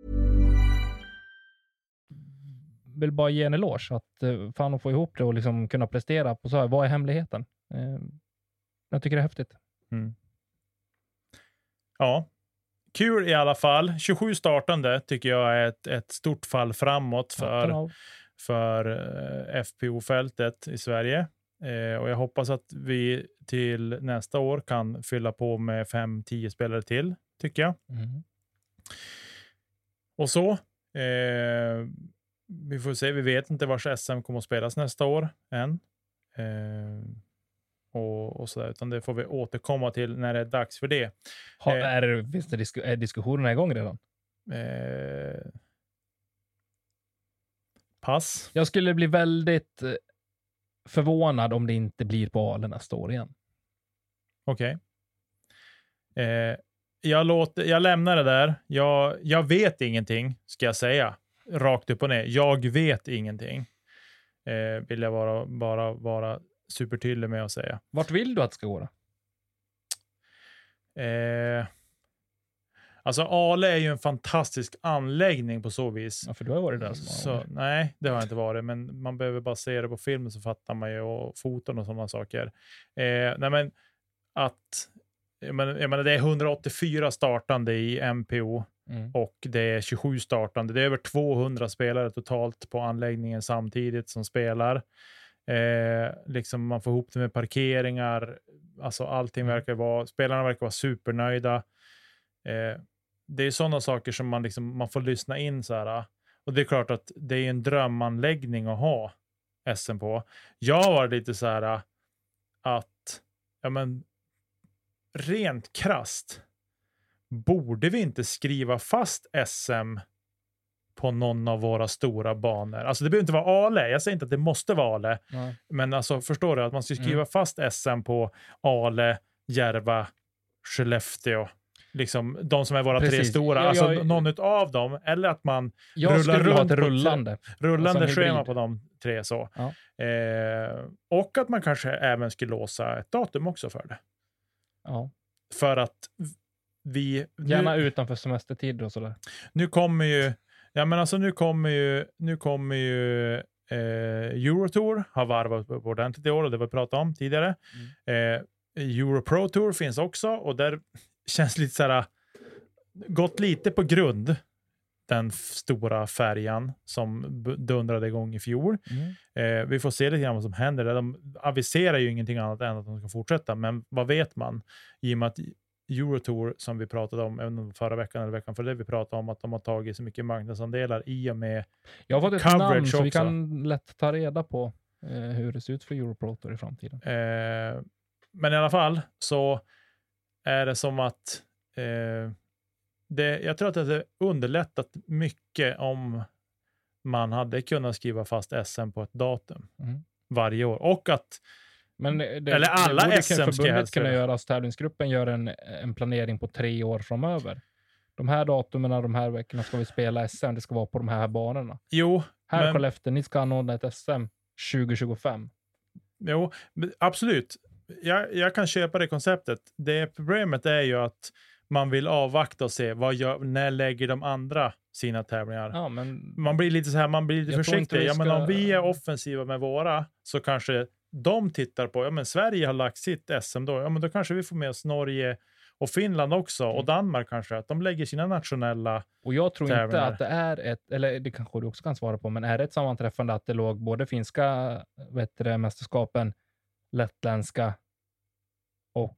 Vill bara ge en eloge att uh, fan att få ihop det och liksom kunna prestera på så här. Vad är hemligheten? Uh, jag tycker det är häftigt. Mm. Ja, kul i alla fall. tjugosju startande tycker jag är ett, ett stort fall framåt för, Ja, för uh, F P O-fältet i Sverige. Uh, och jag hoppas att vi till nästa år kan fylla på med fem tio spelare till, tycker jag. Mm. Och så... Uh, vi får se, vi vet inte vars S M kommer att spelas nästa år än. Uh, och, och sådär, utan det får vi återkomma till när det är dags för det. Ha, Eh, är, det, finns det disk- är diskussionerna igång redan? Eh, pass. Jag skulle bli väldigt eh, förvånad om det inte blir på Ale nästa år igen. Okej. Okay. Eh, jag, låter, jag lämnar det där. Jag, jag vet ingenting, ska jag säga. Rakt upp och ner. Jag vet ingenting. Eh, vill jag vara, bara vara supertydlig med att säga. Vart vill du att det ska gå då? Eh, alltså Ale är ju en fantastisk anläggning på så vis. Ja, för du har varit där. Så, nej, det har jag inte varit. Men man behöver bara se det på film så fattar man ju. Och foton och sådana saker. Eh, nej men att jag menar, jag menar, det är hundraåttiofyra startande i M P O. Mm. Och det är tjugosju startande. Det är över tvåhundra spelare totalt på anläggningen samtidigt som spelar. Eh, liksom man får ihop det med parkeringar. Alltså allting verkar vara... Spelarna verkar vara supernöjda. Eh, det är sådana saker som man, liksom, man får lyssna in så här. Och det är klart att det är en drömanläggning att ha S M på. Jag var lite så här att ja men rent krasst borde vi inte skriva fast S M på någon av våra stora banor? Alltså det behöver inte vara Ale. Jag säger inte att det måste vara Ale. Nej. Men alltså förstår du att man ska skriva mm. fast S M på Ale, Järva, Skellefteå. Liksom de som är våra Precis. tre stora. Jag, alltså jag, någon av dem. Eller att man jag rullar runt ett rullande. Rullande alltså schema på de tre så. Ja. Eh, och att man kanske även skulle låsa ett datum också för det. Ja. För att vi... Gärna nu, utanför semestertider och sådär. Nu kommer ju... Ja men alltså nu kommer ju... Nu kommer ju eh, Eurotour har varvat upp ordentligt i år och det vi pratade om tidigare. Mm. Eh, Europro Tour finns också och där känns lite så här gått lite på grund den stora färjan som dundrade igång i fjol. Mm. Eh, vi får se lite grann vad som händer. De aviserar ju ingenting annat än att de ska fortsätta, men vad vet man? I och med att Eurotour som vi pratade om även förra veckan eller veckan för det vi pratade om att de har tagit så mycket marknadsandelar i och med jag har fått ett namn så vi kan lätt ta reda på eh, hur det ser ut för Europro Tour i framtiden. Eh, men i alla fall så är det som att eh, det, jag tror att det hade underlättat mycket om man hade kunnat skriva fast S M på ett datum mm. varje år. Och att men det, eller alla det S M ska förbundet kunna göra, tävlingsgruppen gör en, en planering på tre år framöver. De här datumen, de här veckorna ska vi spela S M. Det ska vara på de här banorna. Jo. Här men... Skellefteå, ni ska anordna ett S M tjugo tjugofem. Jo, absolut. Jag, jag kan köpa det konceptet. Det problemet är ju att man vill avvakta och se vad gör, när lägger de andra sina tävlingar. Ja, men man blir lite så här, man blir lite försiktig. Ska... Ja, men om vi är offensiva med våra så kanske de tittar på, ja men Sverige har lagt sitt S M då. Ja men då kanske vi får med oss Norge och Finland också mm. och Danmark kanske. Att de lägger sina nationella och jag tror tävlingar. Inte att det är ett, eller det kanske du också kan svara på, men är det ett sammanträffande att det låg både finska vet du, mästerskapen, lettländska och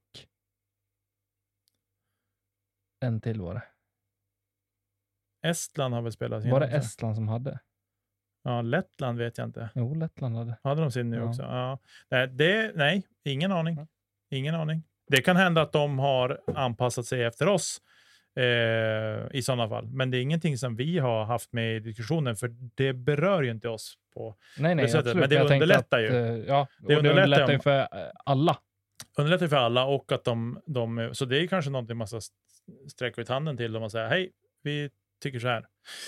en till var det. Estland har väl spelat in. Var det Estland som hade? Ja, Lettland vet jag inte. Jo, Lettland hade. Hade de sin nu ja. också? Ja. Nej, det, nej, ingen aning. Ingen aning. Det kan hända att de har anpassat sig efter oss Eh, i sådana fall. Men det är ingenting som vi har haft med i diskussionen, för det berör ju inte oss på nej, nej, det sättet. absolut. Men det Jag underlättar att, ju. Ja, det, det underlättar, underlättar ju för alla. Underlättar för alla, och att de, de så det är kanske någonting man ska sträcka ut handen till dem och säga, hej, vi tycker så här.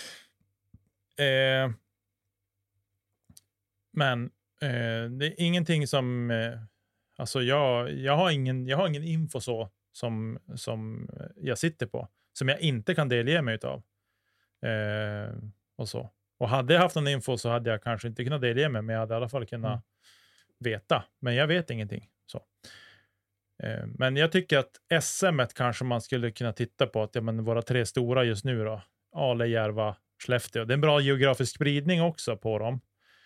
Eh, men eh, det är ingenting som eh, alltså jag, jag har ingen jag har ingen info så som, som jag sitter på, som jag inte kan delge mig utav. Eh, och så. Och hade jag haft någon info så hade jag kanske inte kunnat delge mig, men jag hade i alla fall kunnat mm. veta. Men jag vet ingenting. Så. Eh, men jag tycker att S M kanske man skulle kunna titta på, att ja, men våra tre stora just nu då, Ale, Järva, Skellefteå. Det är en bra geografisk spridning också på dem.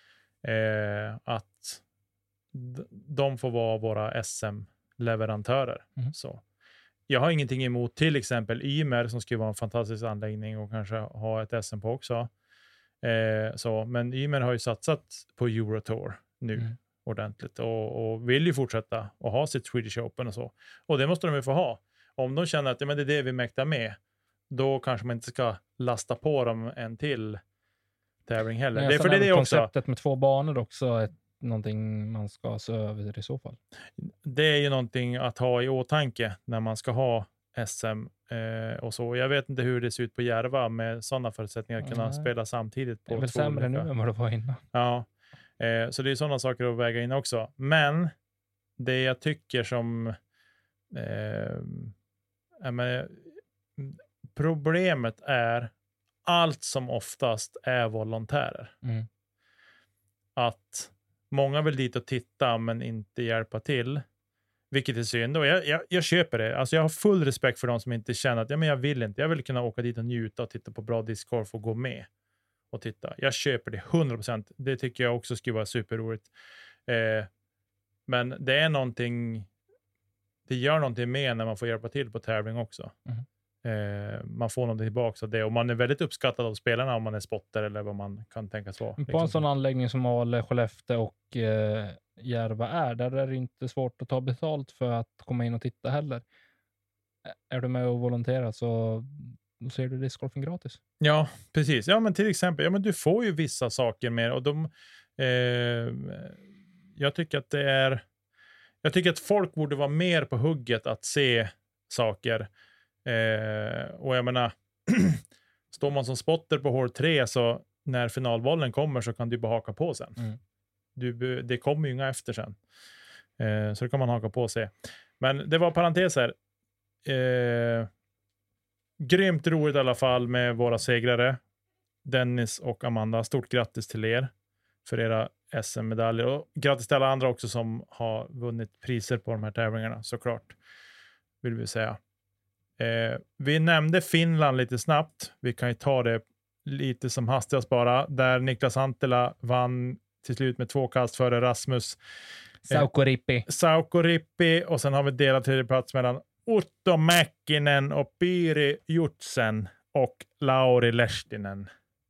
Eh, att d- de får vara våra S M-leverantörer. Mm. Så. Jag har ingenting emot till exempel Ymer, som skulle vara en fantastisk anläggning och kanske ha ett S M på också. Eh, så, men Ymer har ju satsat på Eurotour nu mm. ordentligt och, och vill ju fortsätta och ha sitt Swedish Open och så. Och det måste de ju få ha. Om de känner att ja, men det är det vi mäktar med, då kanske man inte ska lasta på dem en till tävling heller. Nej, det är för det, det också. Konceptet med två banor också är någonting man ska se över i så fall. Det är ju någonting att ha i åtanke när man ska ha S M eh, och så. Jag vet inte hur det ser ut på Järva med sådana förutsättningar att kunna Nej. spela samtidigt. På det är väl sämre nu än vad det var innan. Ja, eh, så det är sådana saker att väga in också. Men det jag tycker som eh, men, problemet är allt som oftast är volontärer. Mm. Att många vill dit och titta men inte hjälpa till. Vilket är synd. Och jag, jag, jag köper det. Alltså jag har full respekt för de som inte känner att ja, men jag vill inte. Jag vill kunna åka dit och njuta och titta på bra discgolf och gå med och titta. Jag köper det hundra procent. Det tycker jag också skulle vara superroligt. Eh, men det är någonting, det gör någonting med när man får hjälpa till på tävling också. Mm. Eh, man får någonting tillbaka av det, och man är väldigt uppskattad av spelarna om man är spotter eller vad man kan tänkas vara. På liksom. En sån anläggning som Ale, Skellefteå och eh, Järva är, där är det inte svårt att ta betalt för att komma in och titta heller. Är du med och volonterar så då ser du discgolfen gratis. Ja, precis. Ja, men till exempel, ja, men du får ju vissa saker med, och de eh, jag tycker att det är jag tycker att folk borde vara mer på hugget att se saker. Eh, och jag menar står man som spotter på hål tre, så när finalbollen kommer så kan du bara haka på sen. Mm. Du, det kommer ju inga efter sen. Eh, så det kan man haka på sig. Men det var parenteser. Eh, grymt roligt i alla fall med våra segrare. Dennis och Amanda. Stort grattis till er för era S M-medaljer. Och grattis till alla andra också som har vunnit priser på de här tävlingarna, såklart. Vill vi säga. Eh, vi nämnde Finland lite snabbt. Vi kan ju ta det lite som hastigast bara. Där Niklas Antila vann till slut med två kast före Rasmus Saukorippi. Eh, Saukorippi. Och sen har vi delat tredje plats mellan Otto Mäkkinen och Piri Jutsen och Lauri Lehtinen.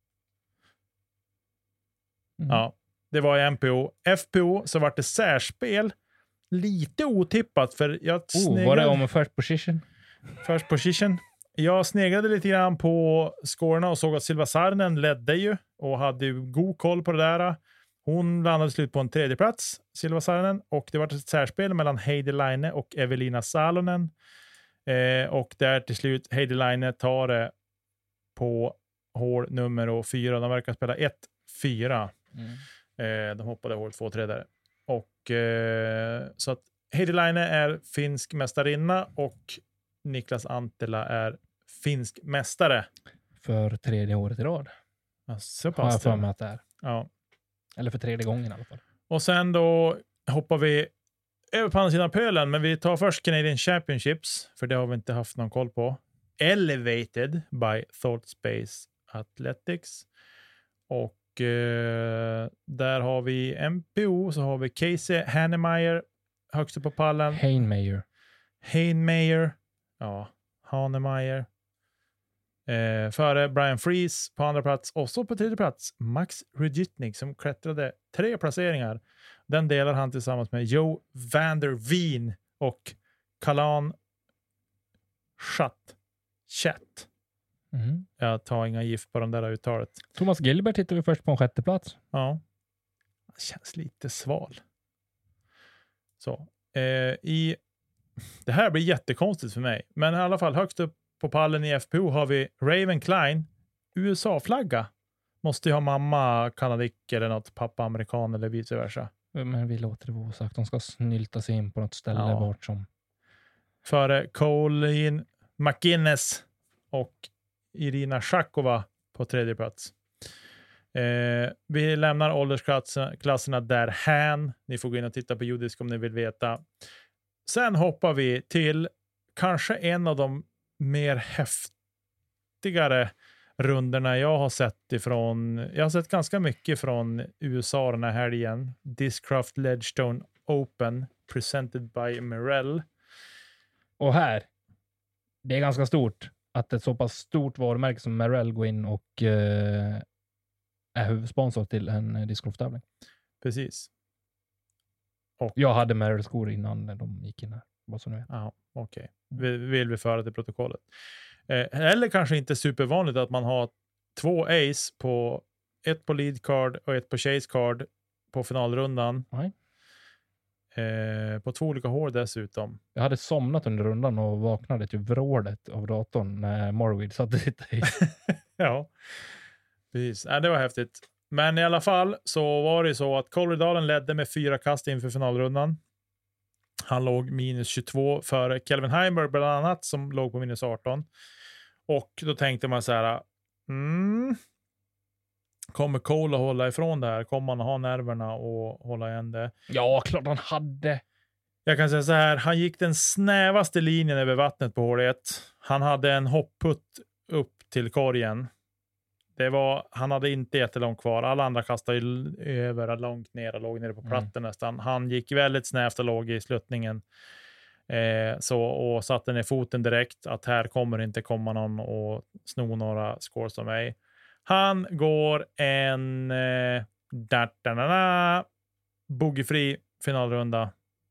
Mm. Ja, det var i M P O. F P O så var det särspel. Lite otippat för jag oh, sneglade... Var det om first position? First position. Jag sneglade lite grann på scorerna och såg att Silva Saarinen ledde ju och hade ju god koll på det där. Hon landade slut på en tredje plats, Silva Saarinen, och det var ett särspel mellan Heidi Laine och Evelina Salonen. Eh, och där till slut Heidi Laine tar det på hål nummer fyra. De verkar spela ett fyra. Mm. Eh, de hoppade hål två tre där. Och eh, så att Heidi Laine är finsk mästarinna och Niklas Antila är finsk mästare. För tredje året i rad. Ja, så pass. Har jag för mig att det är. Ja. Eller för tredje gången i alla fall. Och sen då hoppar vi över på andra sidan pölen. Men vi tar först Canadian Championships. För det har vi inte haft någon koll på. Elevated by Thought Space Athletics. Och eh, där har vi M P O. Så har vi Casey Hanemeyer högst upp på pallen. Hanemeyer. Hanemeyer. Ja, Hanemeyer. Eh, före Brian Fries på andra plats. Och så på tredje plats Max Rudjitnik som klättrade tre placeringar. Den delar han tillsammans med Joe van der Veen och Kalan Schat Chet. Mm. Jag tar inga gift på de där uttalet. Thomas Gilbert hittar vi först på en sjätte plats. Ja. Det känns lite sval. Så. Eh, i Det här blir jättekonstigt för mig. Men i alla fall högst upp på pallen i F P O har vi Raven Klein. U S A-flagga. Måste ju ha mamma kanadick eller något, pappa amerikan eller vice versa. Men vi låter det vara osagt. De ska snylta sig in på något ställe Ja. vart som. Före Colleen McInnes och Irina Shakova på tredje plats. Eh, vi lämnar åldersklasserna därhän. Ni får gå in och titta på judisk om ni vill veta. Sen hoppar vi till kanske en av de mer häftigare rundorna jag har sett ifrån. Jag har sett ganska mycket från U S A den här helgen. Discraft Ledgestone Open presented by Merrell. Och här, det är ganska stort att ett så pass stort varumärke som Merrell går in och eh, är huvudsponsor till en discgolftävling. Precis. Och jag hade Merrell-skor innan de gick in här. Vad som nu är. Ja, okej. Okay. Vill, vill vi föra till protokollet. Eh, eller kanske inte supervanligt att man har två ace på ett på lead card och ett på chase card på finalrundan. Nej. Eh, på två olika hål dessutom. Jag hade somnat under rundan och vaknade till vrålet av datorn när Morrowind satte sitt ace. Ja, precis. Ja, det var häftigt. Men i alla fall så var det så att Colorado ledde med fyra kast inför finalrundan. Han låg minus tjugotvå för Kelvin Heimberg bland annat som låg på minus arton. Och då tänkte man så här, mm, kommer Cole att hålla ifrån det här? Kommer han att ha nerverna och hålla igen det? Ja, klart han hade. Jag kan säga så här, han gick den snävaste linjen över vattnet på hål ett. Han hade en hoppputt upp till korgen. Det var, han hade inte jättelångt kvar. Alla andra kastade över långt ner och låg nere på platten mm. nästan. Han gick väldigt snävt och låg i sluttningen. Eh, så, och satte ner foten direkt. Att här kommer inte komma någon och sno några scores av mig. Han går en eh, boogiefri finalrunda.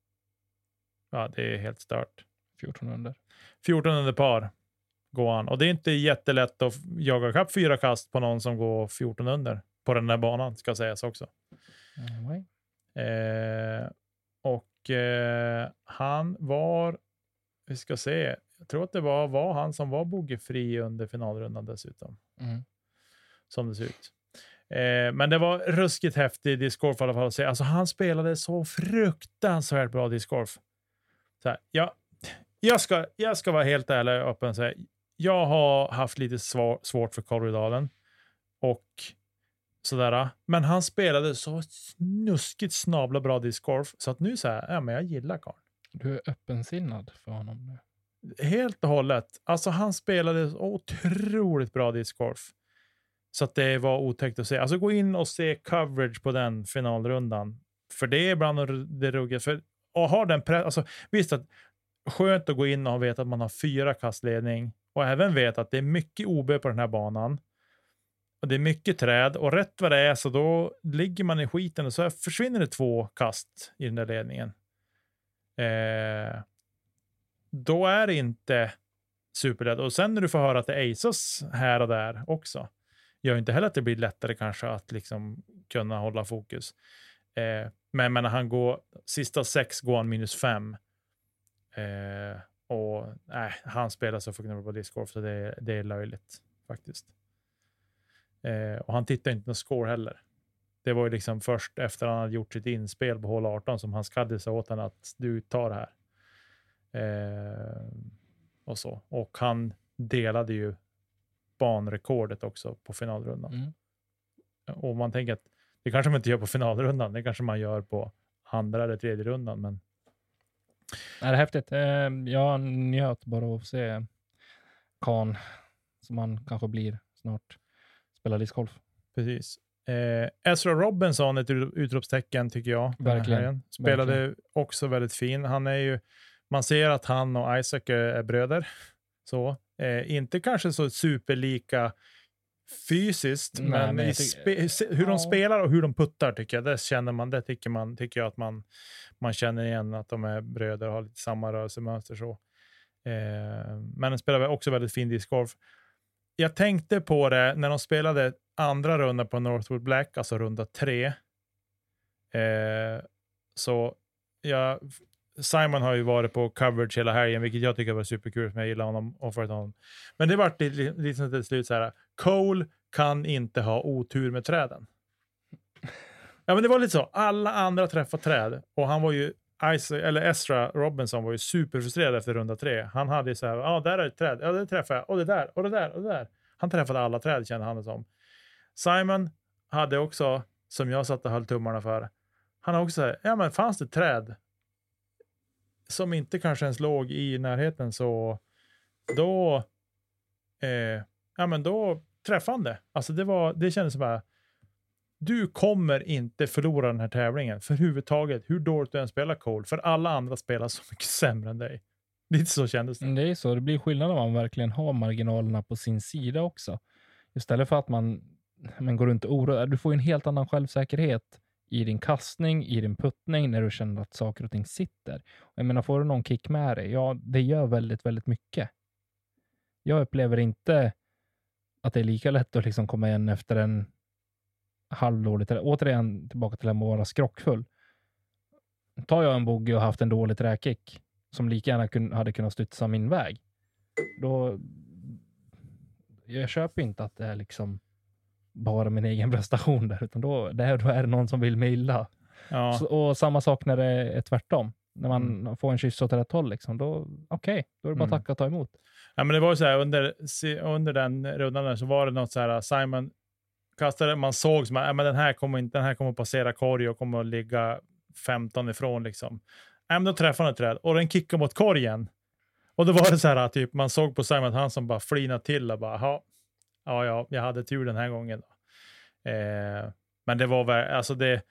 Ja, det är helt stört. fjorton under. fjorton under par. Går han. Och det är inte jättelätt att jaga kapp fyra kast på någon som går fjorton under på den där banan, ska sägas också. Mm. Eh, och eh, han var, vi ska se, jag tror att det var, var han som var bogeyfri under finalrundan dessutom. Mm. Som det ser ut. Eh, men det var ruskigt häftig discgolf i alla fall att se. Alltså han spelade så fruktansvärt bra discgolf. Så här, ja, jag ska, jag ska vara helt ärlig och öppen och säga, jag har haft lite svår, svårt för Colorado och sådär. Men han spelade så snuskigt snabla bra discgolf så att nu så här, ja men jag gillar Karl. Du är öppensinnad för honom nu. Helt och hållet. Alltså han spelade så otroligt bra discgolf. Så att det var otäckt att se. Alltså gå in och se coverage på den finalrundan. För det är bland det ruggiga. För och har den pre- alltså visst att skönt att gå in och veta att man har fyra kastledning. Och även vet att det är mycket O B på den här banan. Och det är mycket träd. Och rätt vad det är så då ligger man i skiten och så försvinner det två kast i den där ledningen. Eh, då är det inte superlätt. Och sen när du får höra att det är aces här och där också. Gör inte heller att det blir lättare kanske att liksom kunna hålla fokus. Eh, men när han går sista sex går han minus fem. Eh, och nej, han spelar så fruktansvärt på discgolf så det, det är löjligt faktiskt. Eh, och han tittar inte på score heller. Det var ju liksom först efter han hade gjort sitt inspel på hål arton som han skadde sig åt honom att du tar det här. Eh, och så. Och han delade ju banrekordet också på finalrundan. Mm. Och man tänker att det kanske man inte gör på finalrundan. Det kanske man gör på andra eller tredje rundan. Men det är häftigt. Jag njöt bara att se Kahn som han kanske blir snart spela discgolf. Precis. Eh, Ezra Robinson, ett utropstecken tycker jag. Verkligen. Spelade Verkligen. Också väldigt fin. Han är ju, man ser att han och Isaac är bröder. Så. Eh, inte kanske så superlika fysiskt, Nej, men, men i spe- hur ja. de spelar och hur de puttar tycker jag, det känner man, det tycker man tycker jag att man, man känner igen att de är bröder och har lite samma rörelsemönster så. Eh, men den spelade också väldigt fin discgolf. Jag tänkte på det när de spelade andra rundan på Northwood Black, alltså runda tre. Eh, så jag, Simon har ju varit på coverage hela helgen, vilket jag tycker var superkul, för jag gillar honom och för honom. Men det var lite, lite till slut så här: Cole kan inte ha otur med träden. Ja, men det var lite så. Alla andra träffade träd och han var ju Isaac, eller Ezra Robinson var ju superfrustrerad efter runda tre. Han hade ju så här: ja, ah, där är ett träd. Ja, det träffade jag. Och det där, och det där, och det där. Han träffade alla träd, kände han det som. Simon hade också, som jag satt och höll tummarna för, han har också så här: ja, men fanns det träd som inte kanske ens låg i närheten, så då eh, ja, men då träffade han det. Alltså det var, det kändes som bara, du kommer inte förlora den här tävlingen för huvudtaget, hur dåligt du än spelar Cole, för alla andra spelar så mycket sämre än dig. Lite så kändes det. Det är så, det blir skillnad om man verkligen har marginalerna på sin sida också. Istället för att man, man går runt och oroar, du får en helt annan självsäkerhet i din kastning, i din puttning, när du känner att saker och ting sitter. Jag menar, får du någon kick med dig, ja, det gör väldigt, väldigt mycket. Jag upplever inte att det är lika lätt att liksom komma igen efter en halvdåligt, eller återigen tillbaka till att vara skrockfull. Tar jag en bogey och haft en dålig träkick som lika gärna kun, hade kunnat studsa min väg, då jag köper inte att det är liksom bara min egen prestation där, utan då, där, då är det någon som vill mig illa. Ja. Så, och samma sak när det är tvärtom. När man mm. får en kyss åt rätt håll, liksom, då okej, okay, då är det bara mm. tacka och ta emot. Ja, men det var ju så här, under, under den rundan där så var det något så här, Simon kastade, man såg som att ja, men den här kommer inte, den här kommer att passera korg och kommer att ligga femton ifrån liksom. Ja, men då träffade han ett träd och den kickade mot korgen. Och då var det så här, typ, man såg på Simon att han som bara flinade till och bara, ja, ja, jag hade tur den här gången då. Eh, men det var väl, alltså det,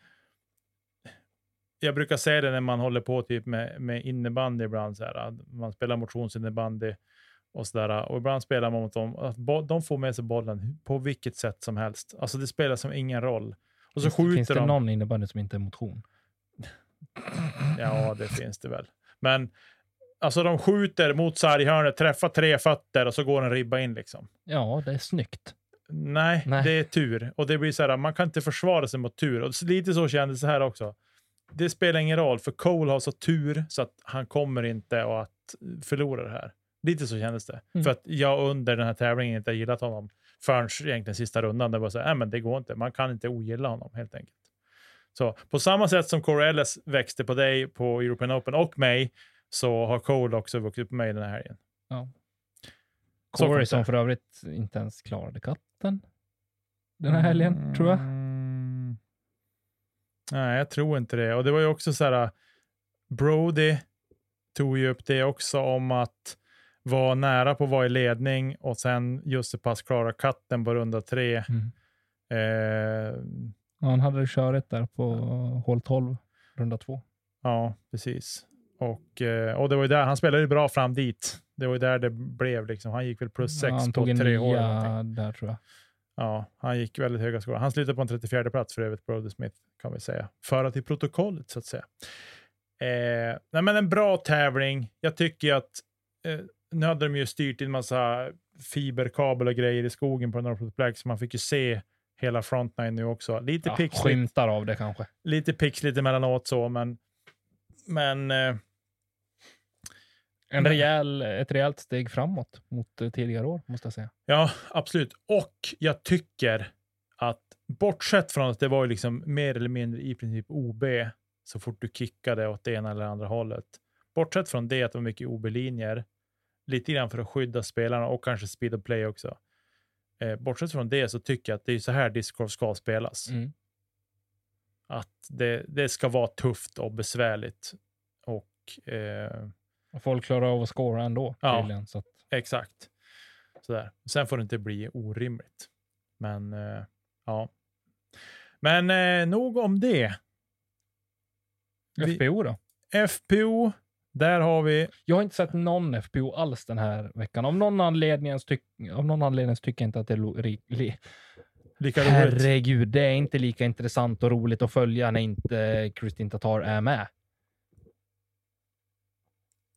jag brukar säga det när man håller på typ med, med innebandy ibland så här, man spelar motionsinnebandy och sådär, och ibland spelar man mot dem, att bo, de får med sig bollen på vilket sätt som helst. Alltså det spelar som ingen roll. Och så finns, skjuter finns det de... någon innebandy som inte är motion? Ja, det finns det väl. Men alltså de skjuter mot sarghörnet, träffar tre fötter och så går en ribba in liksom. Ja, det är snyggt. Nej, Nej, det är tur. Och det blir så här, man kan inte försvara sig mot tur. Och lite så kändes det här också. Det spelar ingen roll, för Cole har så tur så att han kommer inte att förlora det här. Lite så kändes det. Mm. För att jag under den här tävlingen inte gillat honom förrän egentligen sista rundan. Det var så här, nej men det går inte. Man kan inte ogilla honom helt enkelt. Så på samma sätt som Corey Ellis växte på dig på European Open och mig, så har Cole också vuxit på mig den här helgen. Ja. Corey som för övrigt inte ens klarade katten den här helgen, mm. tror jag. Nej, jag tror inte det. Och det var ju också så här, Brody tog ju upp det också om att vara nära på att vara i ledning och sen just det pass klara katten på runda tre. Mm. Eh, ja, han hade köret där på hål tolv, runda två. Ja, precis. Och, och det var ju där, han spelade ju bra fram dit. Det var ju där det blev liksom. Han gick väl plus sex ja, på tre år. Ja, där tror jag. Ja, han gick väldigt höga skor. Han slutade på en trettiofjärde plats för övrigt, Brody Smith, kan vi säga. Föra till protokollet så att säga. Eh, nej, men en bra tävling. Jag tycker att eh, nu hade de ju styrt in massa fiberkabel och grejer i skogen på Northwood Black, så man fick ju se hela frontline nu också. Lite ja, pixligt. Skymtar av det kanske. Lite pixligt emellanåt så, men men eh, en rejäl, ett rejält steg framåt mot eh, tidigare år, måste jag säga. Ja, absolut. Och jag tycker att bortsett från att det var ju liksom mer eller mindre i princip O B så fort du kickade åt det ena eller andra hållet. Bortsett från det att det var mycket O B-linjer, lite grann för att skydda spelarna och kanske speed of play också. Eh, bortsett från det så tycker jag att det är så här discgolf ska spelas. Mm. Att det, det ska vara tufft och besvärligt. Och eh, folk klarar av att scora ändå. Ja, så att... exakt. Sådär. Sen får det inte bli orimligt. Men eh, ja. Men eh, nog om det. F P O då? F P O, där har vi... Jag har inte sett någon F P O alls den här veckan. Av någon anledning, tyck- av någon anledning tycker jag inte att det är lo- li- li- lika roligt. Herregud, det är inte lika intressant och roligt att följa när inte Kristin Tatar är med.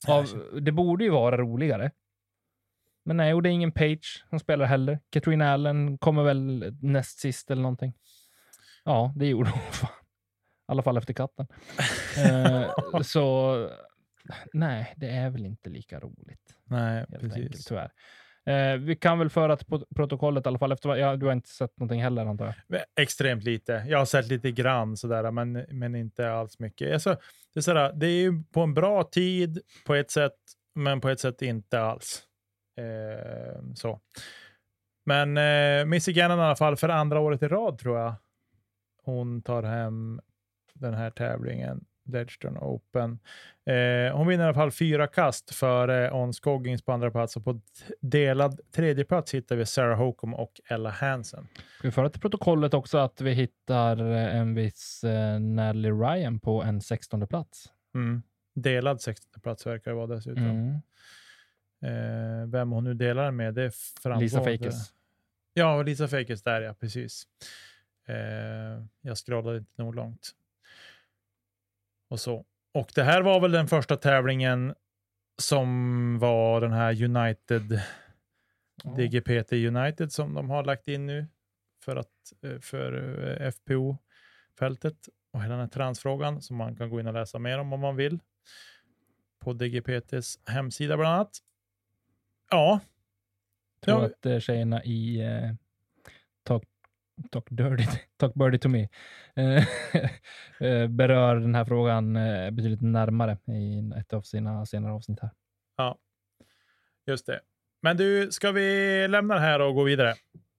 Av, det borde ju vara roligare. Men nej, och det är ingen Page som spelar heller. Katrin Allen kommer väl näst sist eller någonting. Ja, det gjorde hon fan. I alla fall efter katten. uh, så nej, det är väl inte lika roligt. Nej, helt precis. Enkelt, tyvärr. Uh, vi kan väl föra till protokollet i alla fall. Efter, ja, du har inte sett någonting heller, antar jag. Extremt lite. Jag har sett lite grann sådär, men, men inte alls mycket. Alltså, det, är sådär, det är ju på en bra tid på ett sätt, men på ett sätt inte alls. Eh, så. Men eh, Missy Gannon i alla fall för andra året i rad tror jag. Hon tar hem den här tävlingen. Ledgestone Open. Eh, hon vinner i alla fall fyra kast för eh, On Scoggins på andra plats, och på delad tredje plats hittar vi Sarah Hokom och Ella Hansen. Ska vi föra till protokollet också att vi hittar en viss eh, Natalie Ryan på en sextonde plats. Mm. Delad sextonde plats verkar det vara dessutom. Mm. Eh, vem hon nu delar med, det framgår. Lisa Fakes. Ja, Lisa Fakes där, ja, precis. Eh, jag scrollade inte nog långt. Och så. Och det här var väl den första tävlingen som var den här United, ja. D G P T United som de har lagt in nu för, att, för F P O-fältet och hela den här transfrågan som man kan gå in och läsa mer om om man vill. På D G P T:s hemsida bland annat. Ja. Jag tror ja. att tjejerna i eh, Talk, talk, dirty, talk Birdie to Me eh, berör den här frågan eh, betydligt närmare i ett av sina senare avsnitt här. Ja, just det. Men du, ska vi lämna det här och gå vidare?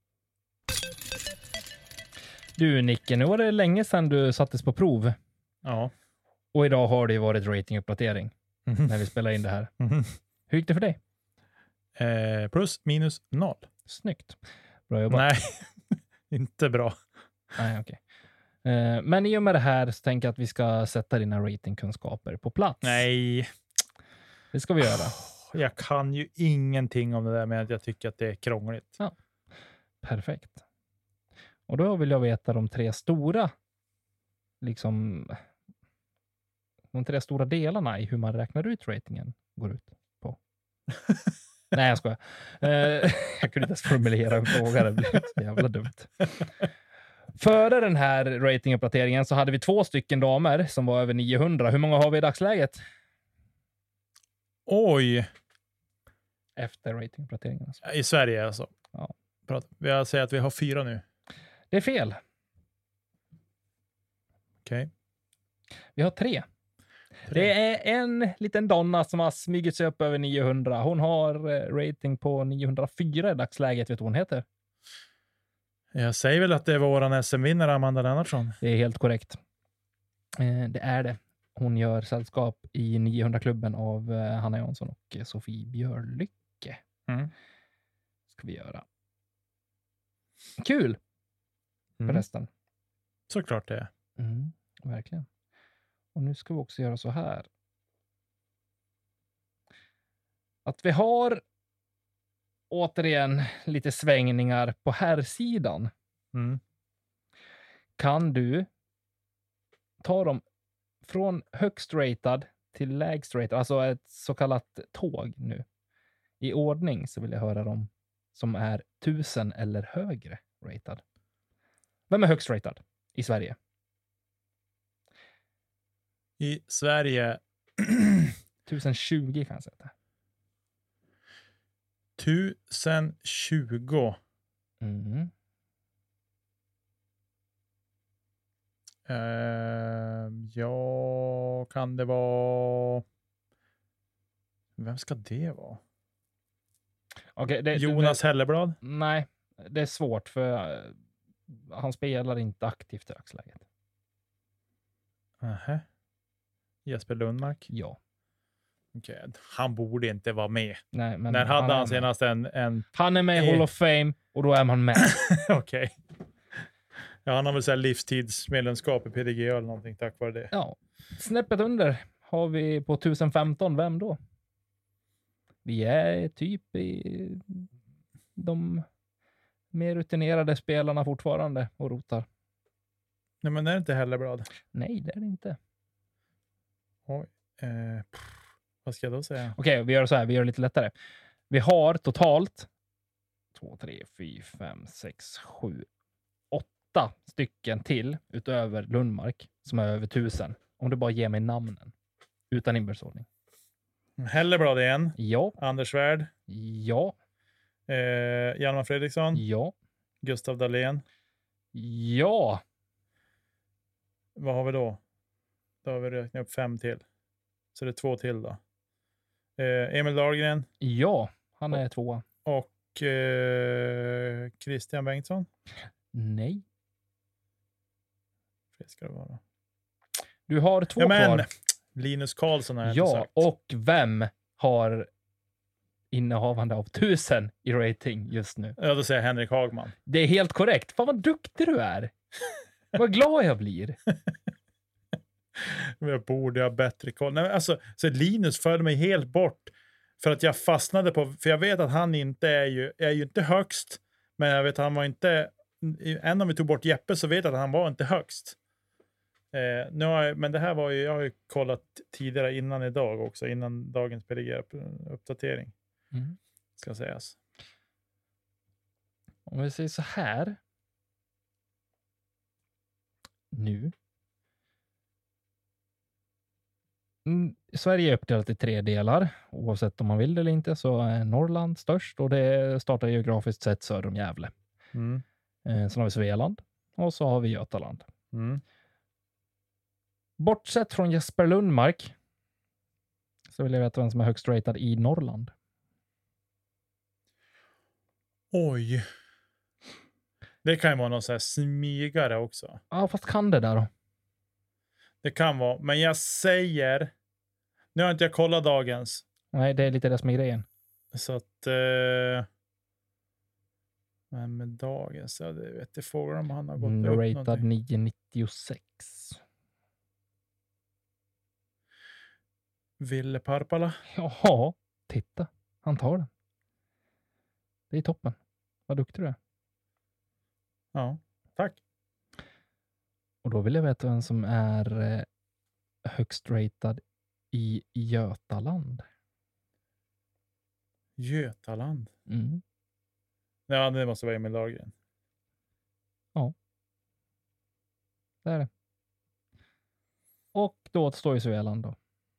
Du Nicke, nu var det länge sedan du sattes på prov. Ja. Och idag har det ju varit ratinguppdatering Mm-hmm. när vi spelar in det här. Mm-hmm. Hur gick det för dig? Eh, plus minus noll. Snyggt. Bra jobbat. Nej, inte bra. Nej, okej. Okay. Eh, men i och med det här så tänker jag att vi ska sätta dina ratingkunskaper på plats. Nej. Det ska vi göra. Jag kan ju ingenting om det där med att jag tycker att det är krångligt. Ja. Perfekt. Och då vill jag veta de tre stora liksom de tre stora delarna i hur man räknar ut ratingen går ut på. Nej, jag skojar. Eh, jag kunde inte ens formulera en fråga. Det blev så jävla dumt. Före den här ratinguppdateringen så hade vi två stycken damer som var över niohundra. Hur många har vi i dagsläget? Oj. Efter ratinguppdateringen. Alltså. I Sverige alltså. Ja. Jag säger att vi har fyra nu. Det är fel. Okej. Okay. Vi har tre. tre. Det är en liten donna som har smygit sig upp över niohundra. Hon har rating på niohundrafyra i dagsläget. Vet du vad hon heter? Jag säger väl att det är våran S M-vinnare Amanda Lennartsson. Det är helt korrekt. Eh, det är det. Hon gör sällskap i niohundra-klubben av eh, Hanna Jansson och Sofie Björlycke. Mm. Ska vi göra. Kul! Mm. Förresten. Såklart det är. Mm, verkligen. Och nu ska vi också göra så här. Att vi har återigen lite svängningar på här sidan. Mm. Kan du ta dem från högst ratad till lägst ratad, alltså ett så kallat tåg nu. I ordning så vill jag höra dem som är tusen eller högre ratad. Vem är högst ratad i Sverige? I Sverige tusen tjugo kan jag säga. tusen tjugo. Mm. Uh, ja, kan det vara... Vem ska det vara? Okay, det, Jonas det, Helleblad? Nej, det är svårt för uh, han spelar inte aktivt i dagsläget. Uh-huh. Jesper Lundmark? Ja. Okay. Han borde inte vara med. Nej, men när hade han, han senast en, en... Han är med i Hall of Fame och då är man med. Okej. Okay. Ja, han har väl så här livstidsmedlemskap i P D G eller någonting tack vare det. Ja. Snäppet under har vi på tusen femton. Vem då? Vi är typ i de mer rutinerade spelarna fortfarande och rotar. Nej, men det är inte Helleblad. Nej, det är det inte. Oj. Eh, Vad ska jag då säga? Okej, vi gör så här. Vi gör det lite lättare. Vi har totalt två, tre, fyra, fem, sex, sju, åtta stycken till utöver Lundmark som är över tusen. Om du bara ger mig namnen. Utan inbördsordning. Helleblad igen. Ja. Anders Svärd. Ja. Eh, Hjalmar Fredriksson. Ja. Gustav Dahlén. Ja. Vad har vi då? Då har vi räknat upp fem till. Så det är två till då. Eh, Emil Dahlgren. Ja. Han är tvåa. Och eh, Christian Bengtsson. Nej. Det ska det vara. Du har två ja, men, kvar. Linus Karlsson har jag ja, inte sagt. och vem har innehavande av tusen i rating just nu? Ja, då säger jag Henrik Hagman. Det är helt korrekt. Fan vad duktig du är. Vad glad jag blir. Jag borde ha bättre koll. Nej, alltså, så Linus förde mig helt bort. För att jag fastnade på, för jag vet att han inte är ju, är ju inte högst. Men jag vet att han var inte, än om vi tog bort Jeppe så vet jag att han var inte högst. Eh, nu har jag, men det här var ju, jag har ju kollat tidigare innan idag också, innan dagens P D G-uppdatering. Mm. Ska sägas. Om vi säger så här. Nu. Mm, Sverige är uppdelat i tre delar. Oavsett om man vill det eller inte så är Norrland störst och det startar geografiskt sett söder om Gävle. Mm. Eh, sen har vi Svealand och så har vi Götaland. Mm. Bortsett från Jesper Lundmark så vill jag veta vem som är högst ratad i Norrland. Oj. Det kan ju vara någon så här smygare också. Ja, fast kan det där då? Det kan vara, men jag säger, nu har inte jag kollat dagens. Nej, det är lite det som är grejen. Så att, eh, men med dagens, ja, det vet jag frågar om han har gått Mm, upp ratad någonting. nio nittiosex. Ville Parpala. Jaha, titta. Han tar den. Det är toppen. Vad duktig du är. Ja, tack. Och då vill jag veta vem som är eh, högst ratad i Götaland. Götaland. Mm. Ja, det måste vara Emil Dahlgren. Det är det. Och då återstår ju Svealand då.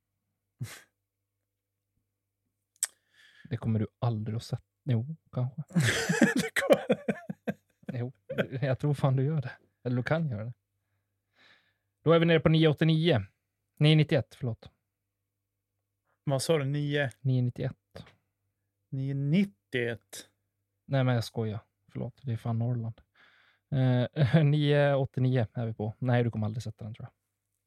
Det kommer du aldrig att sätta. Jo, kanske. Det kommer- Jo, jag tror fan du gör det. Eller du kan göra det. Då är vi nere på nio åttionio. nio nittioett, förlåt. Vad sa du? nio nio nittioett. nittioett. Nej, men jag skojar. Förlåt, det är fan Norrland. Eh, nio åttionio är vi på. Nej, du kommer aldrig sätta den, tror jag.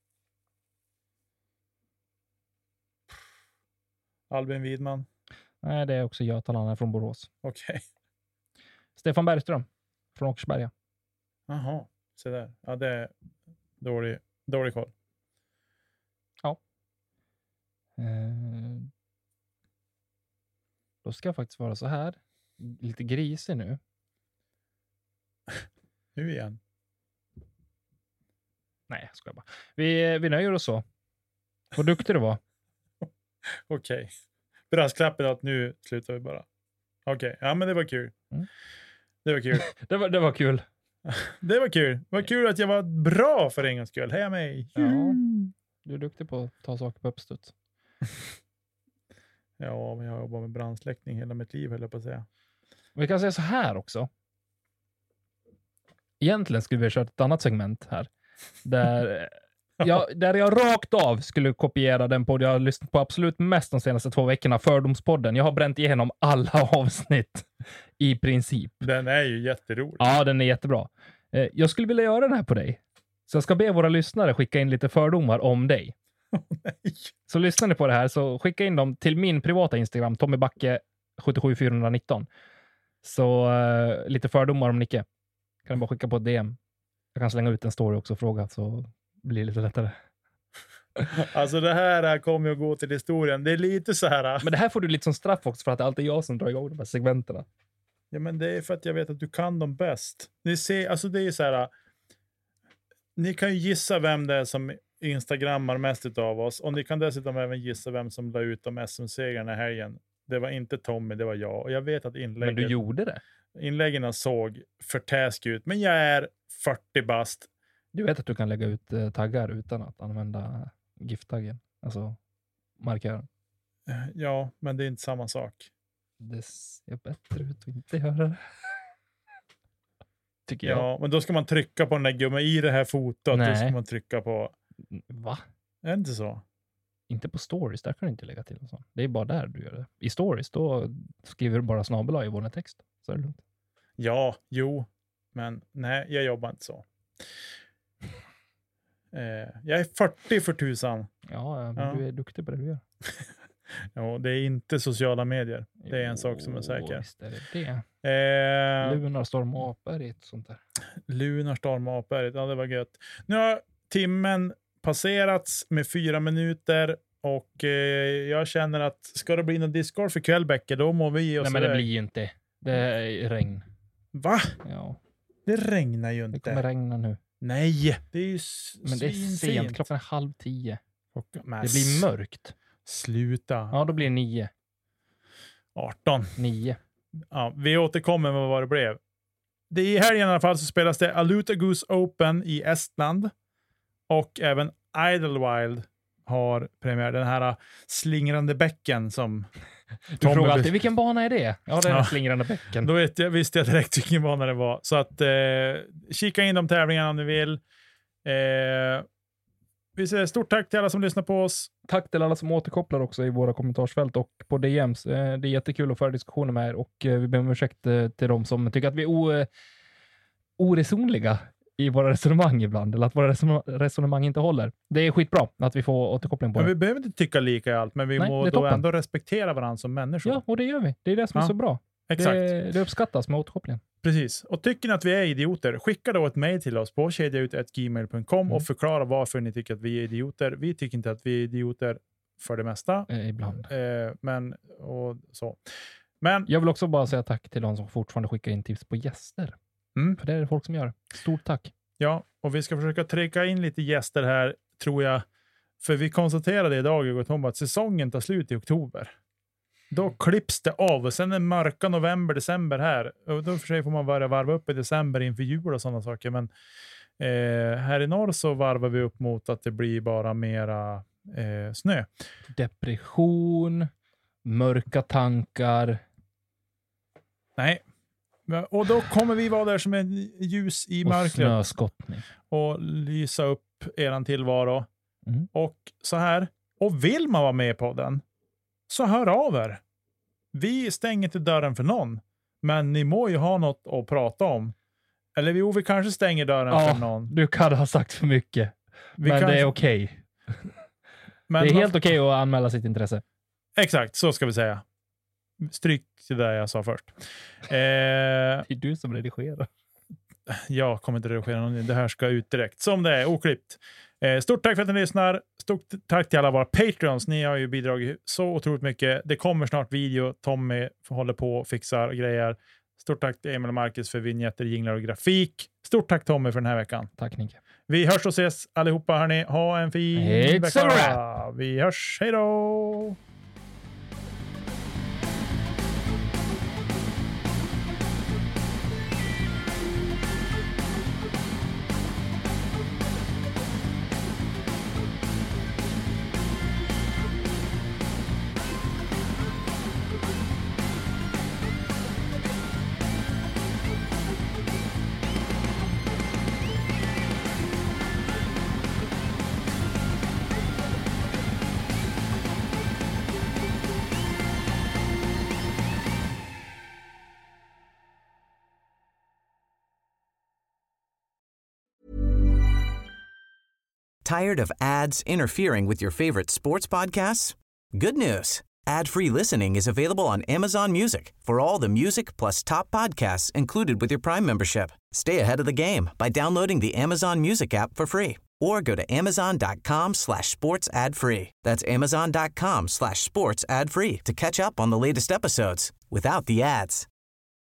Albin Widman. Nej, det är också Götaland, han är från Borås. Okej. Stefan Bergström från Åkersberga. Jaha, så där. Ja, det är dålig, dålig koll. Eh, då ska jag faktiskt vara så här. Lite grisig nu. Nu igen. Nej, jag skojar bara. Vi, vi nöjer oss så. Vad duktig du var. Okej. Brasklappen att nu slutar vi bara. Okej, ja men det var kul. Mm. Det var kul. Det var, det var kul. Det var kul. Det var kul att jag var bra för en gångs skull. Heja mig. Ja. Du är duktig på att ta saker på uppstuds. Ja, men jag har jobbat med brandsläckning hela mitt liv, höll jag på att säga. Vi kan säga så här också. Egentligen skulle vi ha kört ett annat segment här. Där jag, där jag rakt av skulle kopiera den podd jag har lyssnat på absolut mest de senaste två veckorna. Fördomspodden. Jag har bränt igenom alla avsnitt i princip. Den är ju jätterolig. Ja, den är jättebra. Eh, Jag skulle vilja göra den här på dig. Så jag ska be våra lyssnare skicka in lite fördomar om dig. Nej. Så lyssnar ni på det här så skicka in dem till min privata Instagram, Tommy Backe sju sju fyra ett nio. Så uh, lite fördomar om Nicke. Kan du bara skicka på ett D M. Jag kan slänga ut en story också och fråga så blir det lite lättare. Alltså det här kommer ju att gå till historien. Det är lite så här. Men det här får du lite som straff också för att det alltid är jag som drar igång de här segmenterna. Ja, men det är för att jag vet att du kan dem bäst. Ni ser, alltså det är så här. Ni kan ju gissa vem det är som instagrammar mest utav oss. Och ni kan dessutom även gissa vem som la ut de S M-segrarna i helgen. Det var inte Tommy, det var jag. Och jag vet att inläggen, Men du gjorde det? inläggen såg förtäsk ut. Men jag är fyrtio bast. Du vet att du kan lägga ut eh, taggar utan att använda GIF-taggen. Alltså markören. Ja, men det är inte samma sak. Det ser bättre ut att inte göra det. Tycker jag. Ja, men då ska man trycka på den där gumman i det här fotot. Nej. Då ska man trycka på... Va? Är det inte så? Inte på stories, där kan du inte lägga till en sån. Det är bara där du gör det. I stories, då skriver du bara snabel-a i vår text. Så är det lugnt. Ja, jo. Men nej, jag jobbar inte så. Eh, jag är fyrtio för tusan. Ja, men Ja. du är duktig på det du gör. Ja, det är inte sociala medier. Det är en Jo, sak som är säker. Visst är det det. Eh, Lunarstorm och apor och sånt där. Lunarstorm och apor. Ja, det var gött. Nu har timmen passerats med fyra minuter och eh, jag känner att ska det bli någon Discord för kväll, Bäcke, då må vi ge oss Nej, men det iväg. blir ju inte. Det är regn. Va? Ja, Det regnar ju det inte. kommer regna nu. Nej, det är ju s- Men det är svinsent. sent, klockan är halv tio. Klockan- men Det blir mörkt. Sluta. Ja, då blir det nio. arton. Nio. Ja, vi återkommer med vad det blev. Det är i helgen i alla fall så spelas det Aluta Goose Open i Estland. Och även Idlewild har premiär. Den här slingrande bäcken som... Du Tommy frågar be- alltid, vilken bana är det? Ja, det är Ja. den slingrande bäcken. Då vet jag, visste jag direkt vilken bana det var. Så att eh, kika in de tävlingarna om ni vill. Eh, vi säger stort tack till alla som lyssnar på oss. Tack till alla som återkopplar också i våra kommentarsfält och på D Ms. Eh, Det är jättekul att föra diskussioner med er och eh, vi ber om ursäkt eh, till de som tycker att vi är o- eh, oresonliga i våra resonemang ibland, eller att våra reson- resonemang inte håller. Det är skitbra att vi får återkoppling på Men det. vi behöver inte tycka lika i allt, men vi Nej, må det är då toppen. ändå respektera varandra som människor. Ja, och det gör vi. Det är det som är Ja, så bra. Exakt. Det, det uppskattas med återkopplingen. Precis. Och tycker ni att vi är idioter, skicka då ett mejl till oss på kedjaut at gmail dot com Mm. och förklara varför ni tycker att vi är idioter. Vi tycker inte att vi är idioter för det mesta. Eh, ibland. Eh, men, och så. Men, Jag vill också bara säga tack till de som fortfarande skickar in tips på gäster. Mm. För det är det folk som gör. Stort tack. ja, och vi ska försöka trycka in lite gäster här, tror jag. För vi konstaterade idag, jag och Tom, att säsongen tar slut i oktober. Då klipps det av och sen är mörka november, december här. Och då för sig får man börja varva upp i december inför jul och sådana saker. Men eh, här i norr så varvar vi upp mot att det blir bara mera eh, snö. Depression, mörka tankar. Nej. Och då kommer vi vara där som en ljus i Och mörkret snöskottning. och lysa upp eran tillvaro. Mm. Och så här. Och vill man vara med på den, så hör av er. Vi stänger inte dörren för någon. Men ni må ju ha något att prata om. Eller jo, vi kanske stänger dörren Ja, för någon. du kan ha sagt för mycket. Vi men kanske- det är okej. Men Det är vad- helt okej att anmäla sitt intresse. Exakt, så ska vi säga. Stryk det där jag sa först. Eh, Det är du som redigerar. jag kommer inte redigera någonting. Det här ska ut direkt. Som det är, oklippt. Eh, stort tack för att ni lyssnar. Stort tack till alla våra Patreons. Ni har ju bidragit så otroligt mycket. Det kommer snart video. Tommy håller på och fixar grejer. Stort tack till Emil och Marcus för vignetter, jinglar och grafik. Stort tack Tommy för den här veckan. Tack Nicke. Vi hörs och ses allihopa hörni. Ha en fin It's a vecka. Vi hörs. Hej då! Tired of ads interfering with your favorite sports podcasts? Good news. Ad-free listening is available on Amazon Music for all the music plus top podcasts included with your Prime membership. Stay ahead of the game by downloading the Amazon Music app for free or go to amazon.com slash sports ad free. That's amazon.com slash sports ad free to catch up on the latest episodes without the ads.